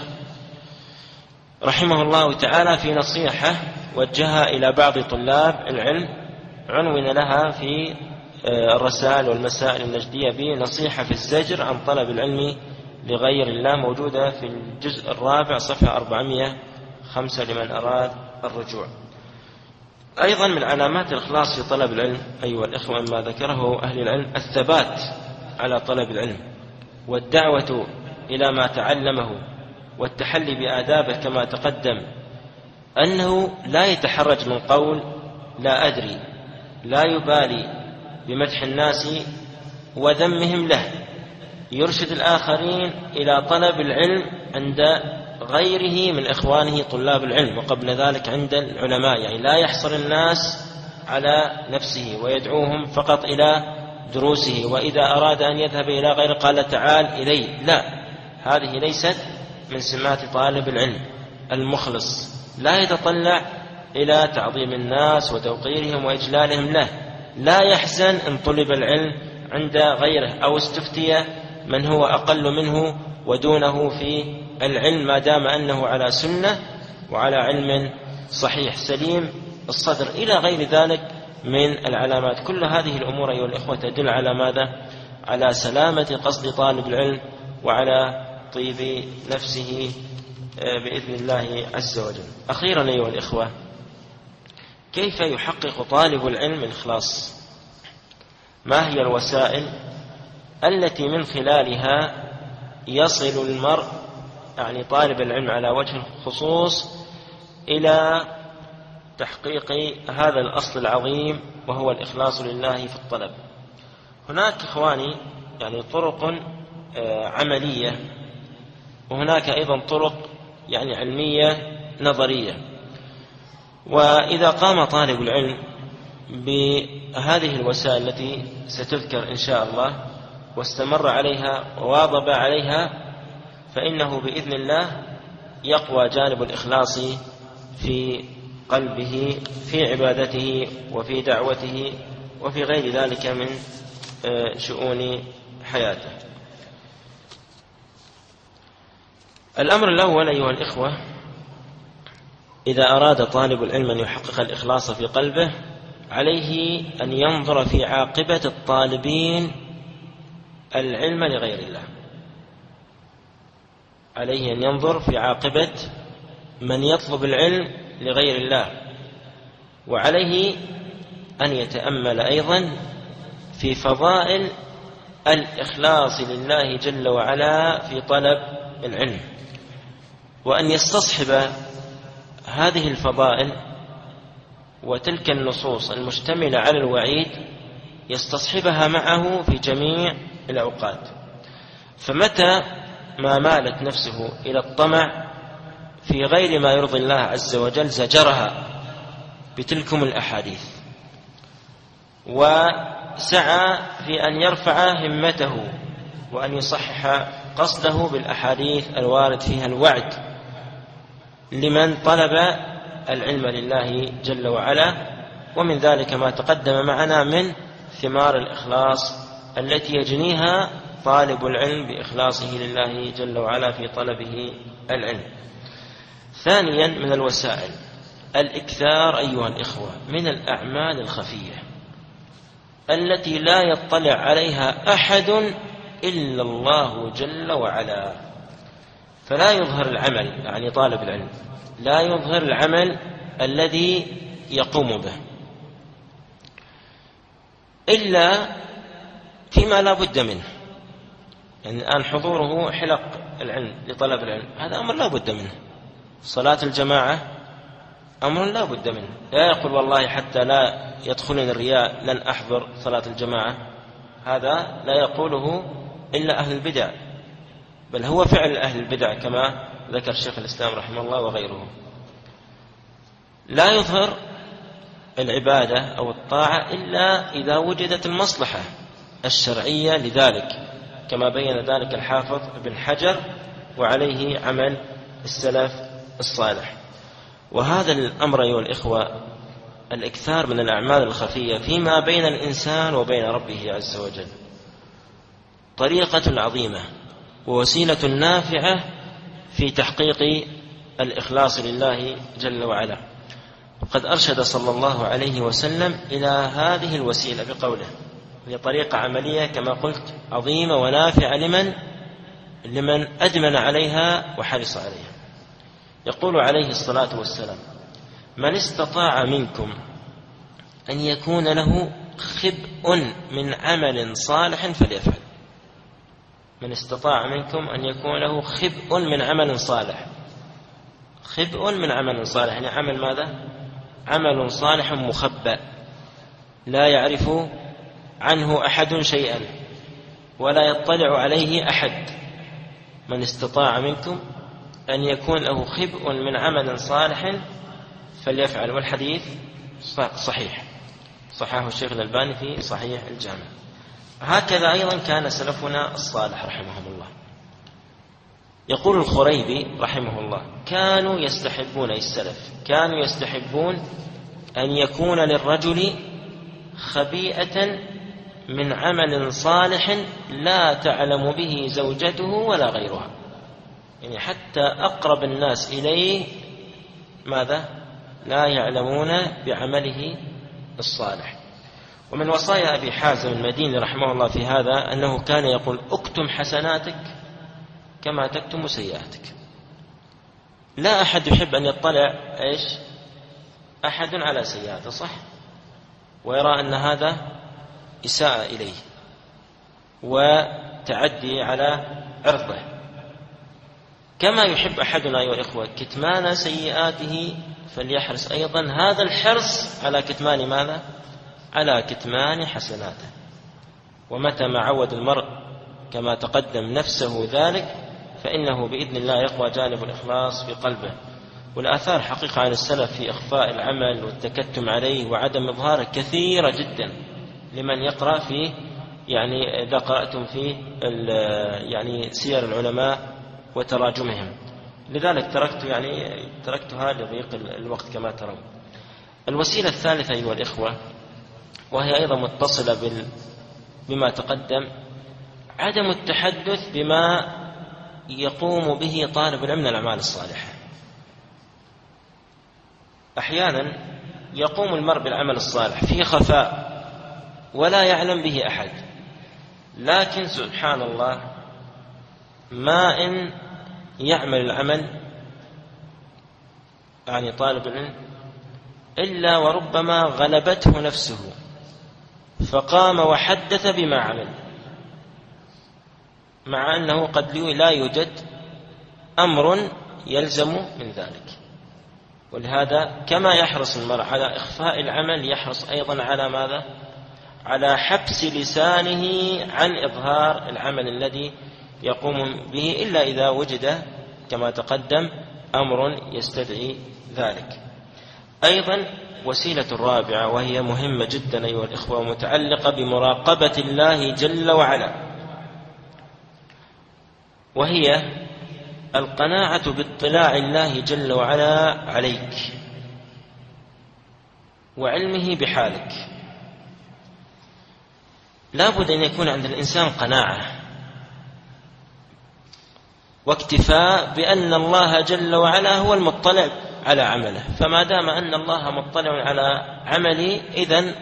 رحمه الله تعالى في نصيحة وجهها إلى بعض طلاب العلم، عنون لها في الرسائل والمسائل النجدية بنصيحة في الزجر عن طلب العلم لغير الله، موجودة في الجزء الرابع صفحة أربعمائة وخمسة لمن أراد الرجوع. أيضا من علامات الإخلاص في طلب العلم أيها الإخوة ما ذكره أهل العلم الثبات على طلب العلم، والدعوة إلى ما تعلمه، والتحلي بآدابه كما تقدم، أنه لا يتحرج من قول لا أدري، لا يبالي بمدح الناس وذمهم له، يرشد الآخرين إلى طلب العلم عند غيره من إخوانه طلاب العلم، وقبل ذلك عند العلماء، يعني لا يحصر الناس على نفسه ويدعوهم فقط إلى دروسه، وإذا أراد أن يذهب إلى غير قال تعال إلي، لا، هذه ليست من سمات طالب العلم المخلص، لا يتطلع إلى تعظيم الناس وتوقيرهم وإجلالهم له، لا يحزن إن طلب العلم عند غيره أو استفتي من هو أقل منه ودونه في العلم، ما دام أنه على سنة وعلى علم صحيح سليم الصدر، إلى غير ذلك من العلامات. كل هذه الأمور أيها الإخوة تدل على ماذا؟ على سلامة قصد طالب العلم وعلى طيب نفسه بإذن الله عز وجل. أخيرا أيها الإخوة، كيف يحقق طالب العلم الإخلاص؟ ما هي الوسائل التي من خلالها يصل المرء، يعني طالب العلم على وجه الخصوص، إلى تحقيق هذا الأصل العظيم وهو الإخلاص لله في الطلب؟ هناك إخواني يعني طرق عملية، وهناك أيضا طرق يعني علمية نظرية. وإذا قام طالب العلم بهذه الوسائل التي ستذكر إن شاء الله واستمر عليها وواظب عليها فإنه بإذن الله يقوى جانب الإخلاص في قلبه في عبادته وفي دعوته وفي غير ذلك من شؤون حياته. الأمر الأول أيها الإخوة، إذا أراد طالب العلم أن يحقق الإخلاص في قلبه عليه أن ينظر في عاقبة الطالبين العلم لغير الله، عليه أن ينظر في عاقبة من يطلب العلم لغير الله، وعليه أن يتأمل أيضا في فضائل الإخلاص لله جل وعلا في طلب العلم، وأن يستصحب هذه الفضائل وتلك النصوص المشتملة على الوعيد يستصحبها معه في جميع الأوقات. فمتى ما مالت نفسه إلى الطمع في غير ما يرضي الله عز وجل زجرها بتلكم الأحاديث، وسعى في أن يرفع همته وأن يصحح قصده بالأحاديث الوارد فيها الوعد لمن طلب العلم لله جل وعلا، ومن ذلك ما تقدم معنا من ثمار الإخلاص التي يجنيها طالب العلم بإخلاصه لله جل وعلا في طلبه العلم. ثانيا من الوسائل الإكثار أيها الإخوة من الأعمال الخفية التي لا يطلع عليها أحد إلا الله جل وعلا، فلا يظهر العمل، يعني طالب العلم لا يظهر العمل الذي يقوم به إلا فيما لا بد منه. يعني الآن حضوره حلق العلم لطلب العلم هذا أمر لا بد منه، صلاة الجماعة أمر لا بد منه، لا يقول والله حتى لا يدخلني الرياء لن أحضر صلاة الجماعة، هذا لا يقوله إلا أهل البدع، بل هو فعل أهل البدع كما ذكر شيخ الإسلام رحمه الله وغيره. لا يظهر العبادة أو الطاعة إلا إذا وجدت المصلحة الشرعية لذلك، كما بين ذلك الحافظ ابن حجر وعليه عمل السلف الصالح. وهذا الأمر أيها الإخوة الإكثار من الأعمال الخفية فيما بين الإنسان وبين ربه عز وجل طريقة عظيمة ووسيلة نافعة في تحقيق الإخلاص لله جل وعلا. وقد أرشد صلى الله عليه وسلم إلى هذه الوسيلة بقوله، هي طريقة عملية كما قلت عظيمة ونافعة لمن لمن أدمن عليها وحرص عليها. يقول عليه الصلاة والسلام: من استطاع منكم أن يكون له خبء من عمل صالح فليفعل. من استطاع منكم أن يكون له خبء من عمل صالح. خبء من عمل صالح يعني عمل ماذا؟ عمل صالح مخبأ لا يعرف عنه أحد شيئا ولا يطلع عليه أحد. من استطاع منكم أن يكون له خبء من عمل صالح فليفعل. والحديث صحيح، صححه الشيخ الألباني في صحيح الجامع. هكذا أيضا كان سلفنا الصالح رحمهم الله. يقول الخريبي رحمه الله: كانوا يستحبون السلف كانوا يستحبون أن يكون للرجل خبيئة من عمل صالح لا تعلم به زوجته ولا غيرها، يعني حتى أقرب الناس إليه ماذا؟ لا يعلمون بعمله الصالح. ومن وصايا أبي حازم المديني رحمه الله في هذا أنه كان يقول: اكتم حسناتك كما تكتم سيئاتك. لا أحد يحب أن يطلع إيش أحد على سيئاته، صح، ويرى أن هذا إساءة إليه وتعدي على عرضه. كما يحب أحدنا أيها الإخوة كتمان سيئاته فليحرص أيضا هذا الحرص على كتمان ماذا؟ على كتمان حسناته. ومتى ما عود المرء كما تقدم نفسه ذلك فإنه بإذن الله يقوى جانب الإخلاص في قلبه. والآثار حقيقة عن السلف في إخفاء العمل والتكتم عليه وعدم إظهاره كثيرة جدا لمن يقرأ فيه، يعني إذا قرأتم فيه يعني سير العلماء وتراجمهم. لذلك تركت يعني تركتها لضيق الوقت كما ترون. الوسيلة الثالثة أيها الإخوة، وهي أيضا متصلة بما تقدم، عدم التحدث بما يقوم به طالب العلم من الأعمال الصالحة. أحيانا يقوم المرء بالعمل الصالح في خفاء ولا يعلم به أحد، لكن سبحان الله ما إن يعمل العمل يعني طالب العلم إلا وربما غلبته نفسه فقام وحدث بما عمل، مع أنه قد لا يوجد أمر يلزم من ذلك. ولهذا كما يحرص المرء على إخفاء العمل يحرص أيضا على ماذا؟ على حبس لسانه عن إظهار العمل الذي يقوم به، إلا إذا وجد كما تقدم أمر يستدعي ذلك. أيضا وسيلة الرابعة وهي مهمة جدا أيها الإخوة، متعلقة بمراقبة الله جل وعلا، وهي القناعة باطلاع الله جل وعلا عليك وعلمه بحالك. لا بد أن يكون عند الإنسان قناعة واكتفاء بأن الله جل وعلا هو المطلع على عمله، فما دام أن الله مطلع على عملي إذن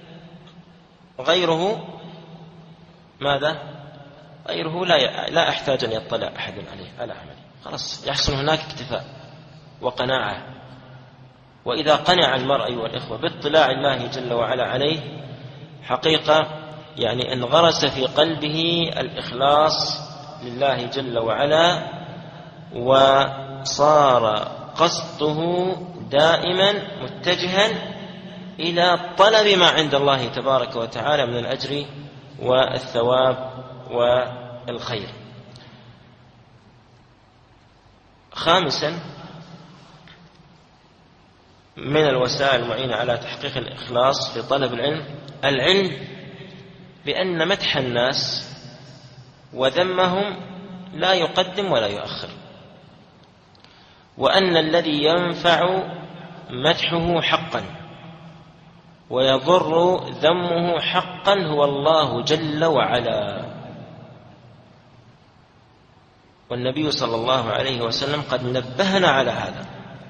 غيره ماذا؟ غيره لا لا أحتاج أن يطلع أحد عليه على عملي، خلاص يحصل هناك اكتفاء وقناعة. وإذا قنع المرء أيها الإخوة باطلاع الله جل وعلا عليه، حقيقة يعني أن غرس في قلبه الإخلاص لله جل وعلا، وصار قصده دائما متجها إلى طلب ما عند الله تبارك وتعالى من الأجر والثواب والخير. خامسا من الوسائل المعينة على تحقيق الإخلاص في طلب العلم، العلم بأن مدح الناس وذمهم لا يقدم ولا يؤخر، وأن الذي ينفع مدحه حقا ويضر ذمه حقا هو الله جل وعلا. والنبي صلى الله عليه وسلم قد نبهنا على هذا.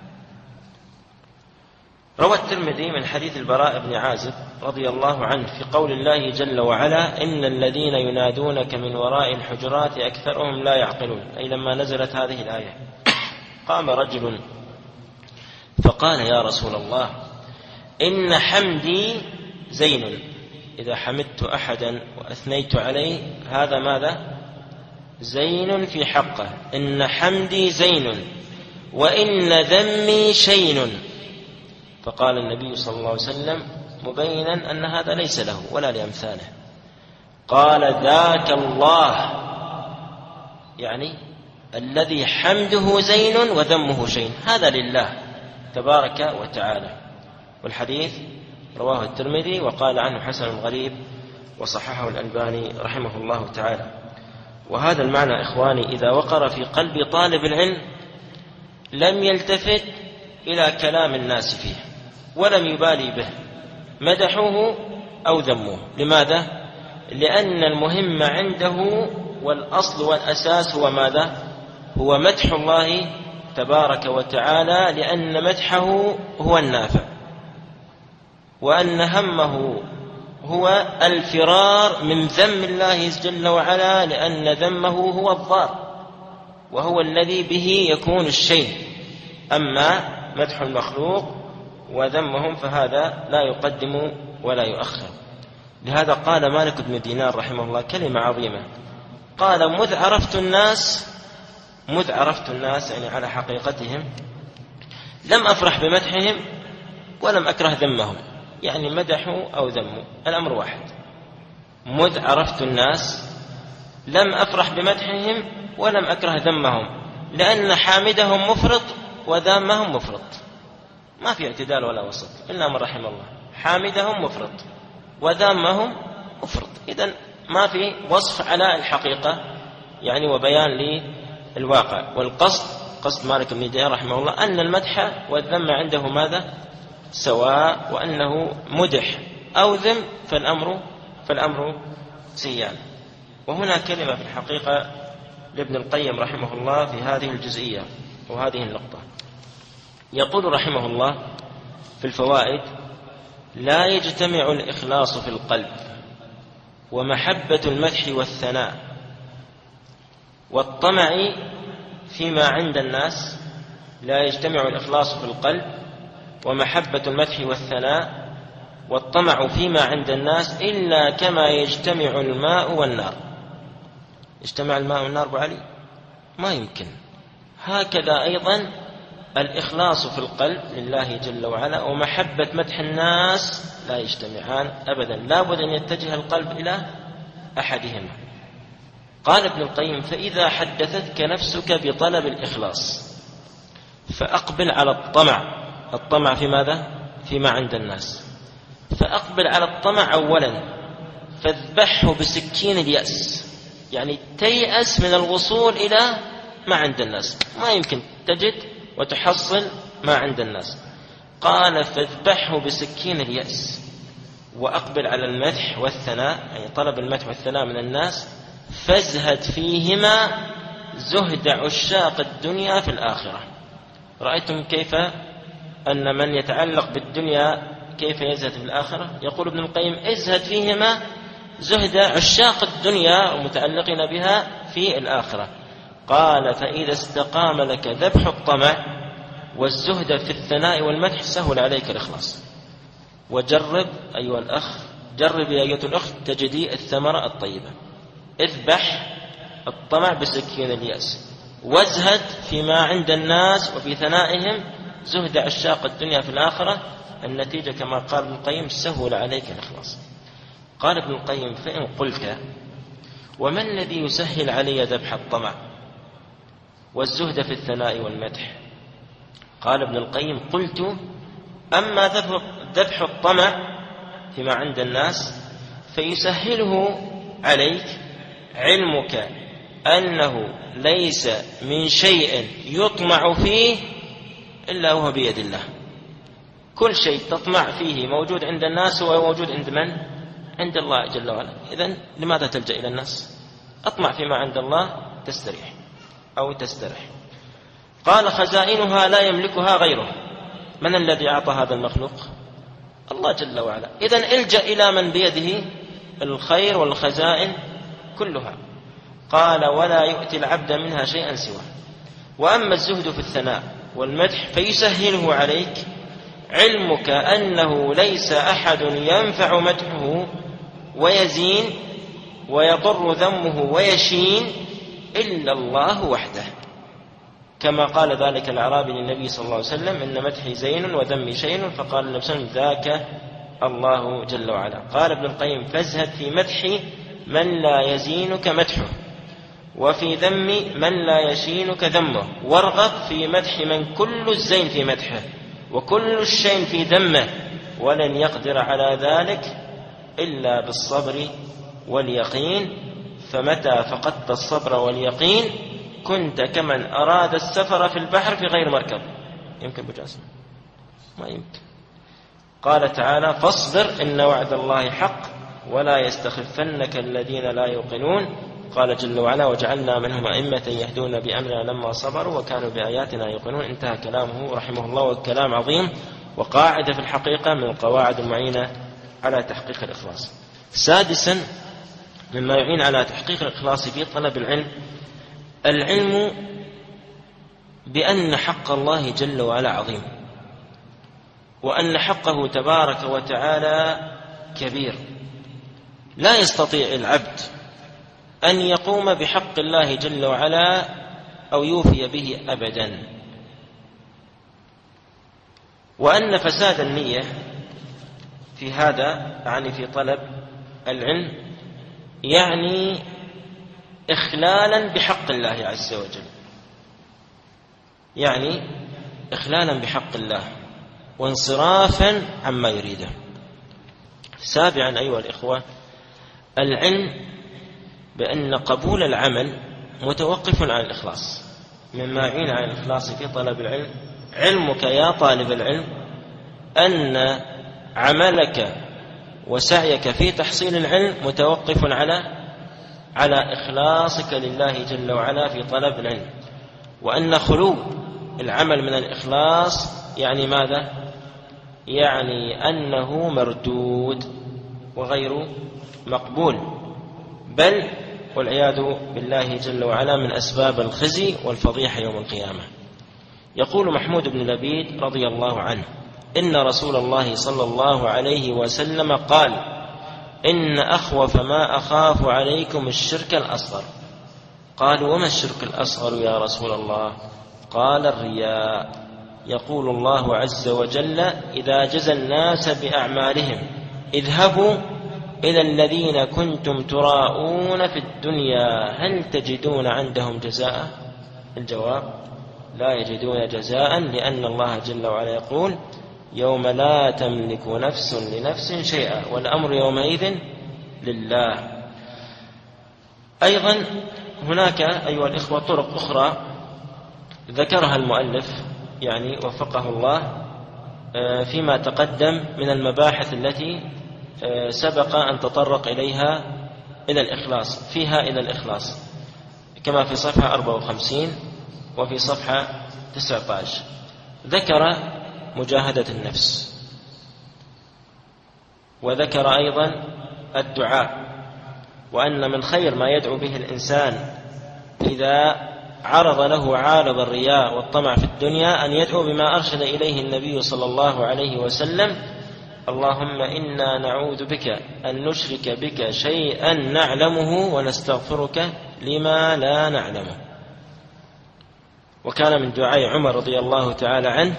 روى الترمذي من حديث البراء بن عازب رضي الله عنه في قول الله جل وعلا: إن الذين ينادونك من وراء الحجرات أكثرهم لا يعقلون، أي لما نزلت هذه الآية قام رجل فقال: يا رسول الله، إن حمدي زين، إذا حمدت أحدا وأثنيت عليه هذا ماذا؟ زين في حقه، إن حمدي زين وإن ذمي شين. فقال النبي صلى الله عليه وسلم مبينا أن هذا ليس له ولا لأمثاله، قال: ذاك الله، يعني الذي حمده زين وذمه شين، هذا لله تبارك وتعالى. والحديث رواه الترمذي وقال عنه حسن غريب وصححه الألباني رحمه الله تعالى. وهذا المعنى إخواني إذا وقر في قلب طالب العلم لم يلتفت إلى كلام الناس فيه ولم يبالي به مدحوه أو ذموه. لماذا؟ لأن المهم عنده والأصل والأساس هو ماذا؟ هو مدح الله تبارك وتعالى، لأن مدحه هو النافع، وأن همه هو الفرار من ذم الله جل وعلا، لأن ذمه هو الضار وهو الذي به يكون الشيء. أما مدح المخلوق وذمهم فهذا لا يقدم ولا يؤخر. لهذا قال مالك بن دينار رحمه الله كلمة عظيمة، قال: مذ عرفت الناس مذ عرفت الناس يعني على حقيقتهم لم أفرح بمدحهم ولم أكره ذمهم، يعني مدحوا أو ذموا الأمر واحد. مذ عرفت الناس لم أفرح بمدحهم ولم أكره ذمهم، لأن حامدهم مفرط وذامهم مفرط، ما في اعتدال ولا وسط إلا من رحم الله. حامدهم مفرط وذامهم مفرط، إذن ما في وصف على الحقيقة يعني وبيان للواقع. والقصد قصد مالك بن دينار رحمه الله أن المدح والذم عنده ماذا؟ سواء، وأنه مدح أو ذم فالأمر فالأمر سيان. وهنا كلمة في الحقيقة لابن القيم رحمه الله في هذه الجزئية وهذه النقطة، يقول رحمه الله في الفوائد: لا يجتمع الإخلاص في القلب ومحبة المدح والثناء والطمع فيما عند الناس. لا يجتمع الإخلاص في القلب ومحبة المدح والثناء والطمع فيما عند الناس إلا كما يجتمع الماء والنار. يجتمع الماء والنار أبو علي؟ ما يمكن. هكذا أيضا الإخلاص في القلب لله جل وعلا ومحبة مدح الناس لا يجتمعان أبدا، لا بد أن يتجه القلب إلى أحدهما. قال ابن القيم: فإذا حدثتك نفسك بطلب الإخلاص فأقبل على الطمع. الطمع في ماذا؟ فيما عند الناس. فأقبل على الطمع أولا، فاذبحه بسكين اليأس، يعني تيأس من الوصول إلى ما عند الناس، ما يمكن تجد وتحصل ما عند الناس. قال: فاذبحه بسكين اليأس وأقبل على المدح والثناء، يعني طلب المدح والثناء من الناس، فازهد فيهما زهد عشاق الدنيا في الآخرة. رأيتم كيف أن من يتعلق بالدنيا كيف يزهد في الآخرة؟ يقول ابن القيم: ازهد فيهما زهد عشاق الدنيا ومتعلقين بها في الآخرة. قال: فإذا استقام لك ذبح الطمع والزهد في الثناء والمدح سهل عليك الإخلاص. وجرب أيها الأخ، جرب يا أيها الأخت تجدي الثمرة الطيبة. اذبح الطمع بسكين اليأس، وازهد فيما عند الناس وفي ثنائهم زهد عشاق الدنيا في الآخرة. النتيجة كما قال ابن القيم: سهل عليك الإخلاص. قال ابن القيم: فإن قلت وما الذي يسهل علي ذبح الطمع والزهد في الثناء والمدح؟ قال ابن القيم: قلت: أما ذبح الطمع فيما عند الناس فيسهله عليك علمك أنه ليس من شيء يطمع فيه إلا هو بيد الله. كل شيء تطمع فيه موجود عند الناس هو موجود عند من؟ عند الله جل وعلا. إذن لماذا تلجأ إلى الناس؟ أطمع فيما عند الله تستريح أو تسترح. قال: خزائنها لا يملكها غيره. من الذي أعطى هذا المخلوق؟ الله جل وعلا. إذن الجأ إلى من بيده الخير والخزائن كلها. قال: ولا يؤتي العبد منها شيئا سواه. وأما الزهد في الثناء والمدح فيسهله عليك علمك أنه ليس أحد ينفع مدحه ويزين ويضر ذمه ويشين إلا الله وحده، كما قال ذلك الأعرابي للنبي صلى الله عليه وسلم: إن مدحي زين وذمي شين. فقال النبي صلى الله عليه وسلم: ذاك الله جل وعلا. قال ابن القيم: فازهد في مدح من لا يزينك مدحه وفي ذم من لا يشينك ذمه، وارغب في مدح من كل الزين في مدحه وكل الشين في ذمه، ولن يقدر على ذلك إلا بالصبر واليقين. فمتى فقدت الصبر واليقين كنت كمن أراد السفر في البحر في غير مركب. يمكن بجاسم؟ ما يمكن. قال تعالى: فاصبر إن وعد الله حق ولا يستخفنك الذين لا يوقنون. قال جل وعلا: وجعلنا منهم أئمة يهدون بأمرنا لما صبروا وكانوا بآياتنا يوقنون. انتهى كلامه رحمه الله، والكلام عظيم وقاعدة في الحقيقة من القواعد المعينة على تحقيق الإخلاص. سادسا مما يعين على تحقيق الإخلاص في طلب العلم، العلم بأن حق الله جل وعلا عظيم، وأن حقه تبارك وتعالى كبير، لا يستطيع العبد أن يقوم بحق الله جل وعلا أو يوفي به أبدا. وأن فساد النية في هذا يعني في طلب العلم يعني إخلالا بحق الله عز وجل، يعني إخلالا بحق الله وانصرافا عما يريده. سابعا أيها الإخوة، العلم بأن قبول العمل متوقف عن الإخلاص. مما يعين على الإخلاص في طلب العلم علمك يا طالب العلم أن عملك وسعيك في تحصيل العلم متوقف على على إخلاصك لله جل وعلا في طلب العلم، وأن خلو العمل من الإخلاص يعني ماذا؟ يعني أنه مردود وغير مقبول، بل والعياذ بالله جل وعلا من أسباب الخزي والفضيحة يوم القيامة. يقول محمود بن لبيد رضي الله عنه: إن رسول الله صلى الله عليه وسلم قال: إن أخوف ما أخاف عليكم الشرك الأصغر. قالوا: وما الشرك الأصغر يا رسول الله؟ قال: الرياء. يقول الله عز وجل: إذا جزى الناس بأعمالهم اذهبوا إلى الذين كنتم تراءون في الدنيا هل تجدون عندهم جزاء؟ الجواب: لا يجدون جزاء، لأن الله جل وعلا يقول: يوم لا تملك نفس لنفس شيئا والأمر يومئذ لله. أيضا هناك أيها الإخوة طرق أخرى ذكرها المؤلف يعني وفقه الله فيما تقدم من المباحث التي سبق أن تطرق إليها إلى الإخلاص فيها إلى الإخلاص، كما في صفحة أربعة وخمسين وفي صفحة تسعة عشر. ذكر مجاهدة النفس، وذكر أيضا الدعاء، وأن من خير ما يدعو به الإنسان إذا عرض له عارض الرياء والطمع في الدنيا أن يدعو بما أرشد إليه النبي صلى الله عليه وسلم: اللهم إنا نعوذ بك أن نشرك بك شيئا نعلمه ونستغفرك لما لا نعلمه. وكان من دعاء عمر رضي الله تعالى عنه: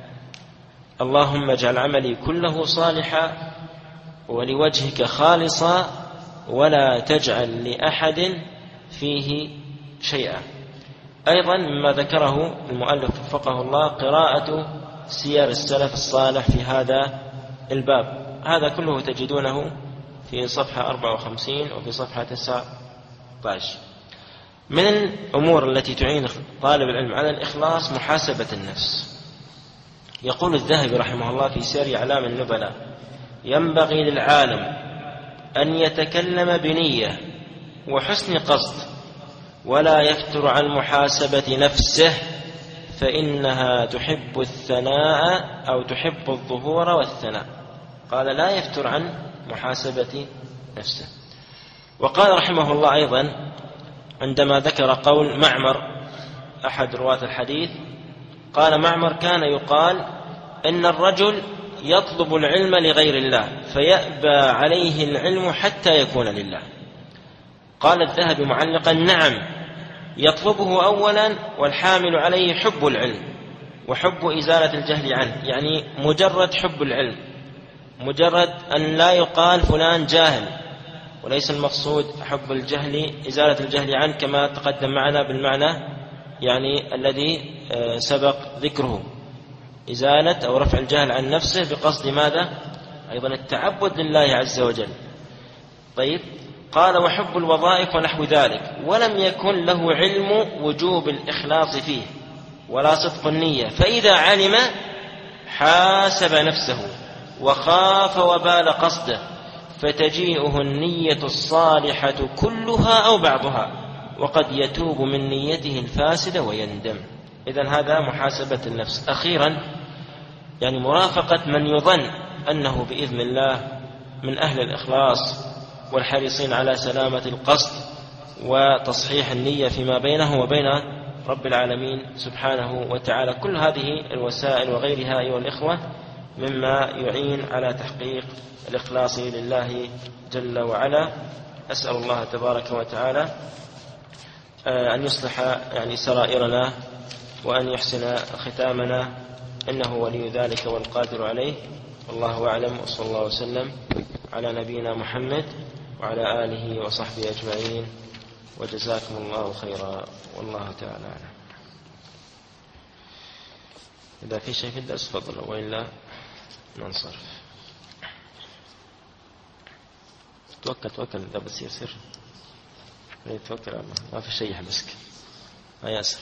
اللهم اجعل عملي كله صالحا ولوجهك خالصا ولا تجعل لأحد فيه شيئا. أيضا مما ذكره المؤلف وفقه الله قراءة سير السلف الصالح في هذا الباب. هذا كله تجدونه في صفحة أربعة وخمسين وفي صفحة تسعة عشر. من الأمور التي تعين طالب العلم على الإخلاص محاسبة النفس. يقول الذهبي رحمه الله في سير أعلام النبلاء: ينبغي للعالم أن يتكلم بنية وحسن قصد ولا يفتر عن محاسبة نفسه، فإنها تحب الثناء أو تحب الظهور والثناء. قال: لا يفتر عن محاسبة نفسه. وقال رحمه الله أيضا عندما ذكر قول معمر أحد رواة الحديث، قال معمر: كان يقال إن الرجل يطلب العلم لغير الله فيأبى عليه العلم حتى يكون لله. قال الذهبي معلقا: نعم، يطلبه أولا والحامل عليه حب العلم وحب إزالة الجهل عنه، يعني مجرد حب العلم، مجرد أن لا يقال فلان جاهل، وليس المقصود حب الجهل إزالة الجهل عنه كما تقدم معنا بالمعنى يعني الذي سبق ذكره، إزالة أو رفع الجهل عن نفسه بقصد ماذا؟ أيضا التعبد لله عز وجل. طيب، قال: وحب الوظائف ونحو ذلك، ولم يكن له علم وجوب الإخلاص فيه ولا صدق النية، فإذا علم حاسب نفسه وخاف وبال قصده، فتجيئه النية الصالحة كلها أو بعضها، وقد يتوب من نيته الفاسدة ويندم. إذن هذا محاسبة النفس. أخيرا يعني مرافقة من يظن أنه بإذن الله من أهل الإخلاص والحريصين على سلامة القصد وتصحيح النية فيما بينه وبين رب العالمين سبحانه وتعالى. كل هذه الوسائل وغيرها أيها الإخوة مما يعين على تحقيق الإخلاص لله جل وعلا. أسأل الله تبارك وتعالى أن يصلح يعني سرائرنا وأن يحسن ختامنا، إنه ولي ذلك والقادر عليه. والله أعلم، وصلى الله وسلم على نبينا محمد وعلى آله وصحبه أجمعين، وجزاكم الله خيرا، والله تعالى أعلم. إذا في شيء في الدرس فضل، وإلا ننصرف. توكل توكل، إذا بس يصير توكل، ما في شيء يحبسك، ما يأسر.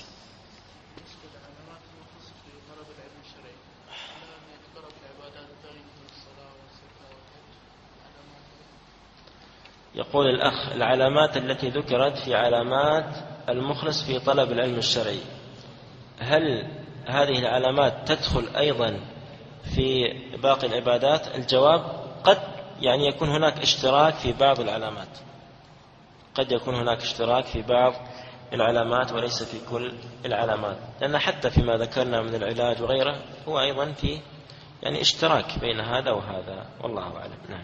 يقول الأخ: العلامات التي ذكرت في علامات المخلص في طلب العلم الشرعي، هل هذه العلامات تدخل أيضا في باقي العبادات؟ الجواب: قد يعني يكون هناك اشتراك في بعض العلامات، قد يكون هناك اشتراك في بعض العلامات وليس في كل العلامات، لأن حتى فيما ذكرنا من العلاج وغيره هو أيضا في يعني اشتراك بين هذا وهذا، والله أعلم. نعم.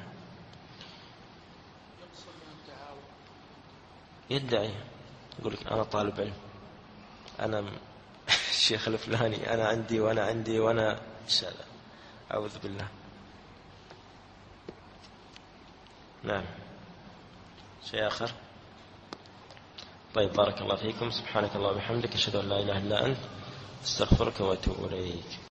يدعي يقول لك أنا طالب علم، أنا الشيخ الفلاني، أنا عندي وأنا عندي وأنا إن شاء الله، أعوذ بالله. نعم. شيء آخر؟ طيب، بارك الله فيكم، سبحانك الله وبحمدك، أشهد أن لا إله إلا أنت، أستغفرك وأتوب إليك.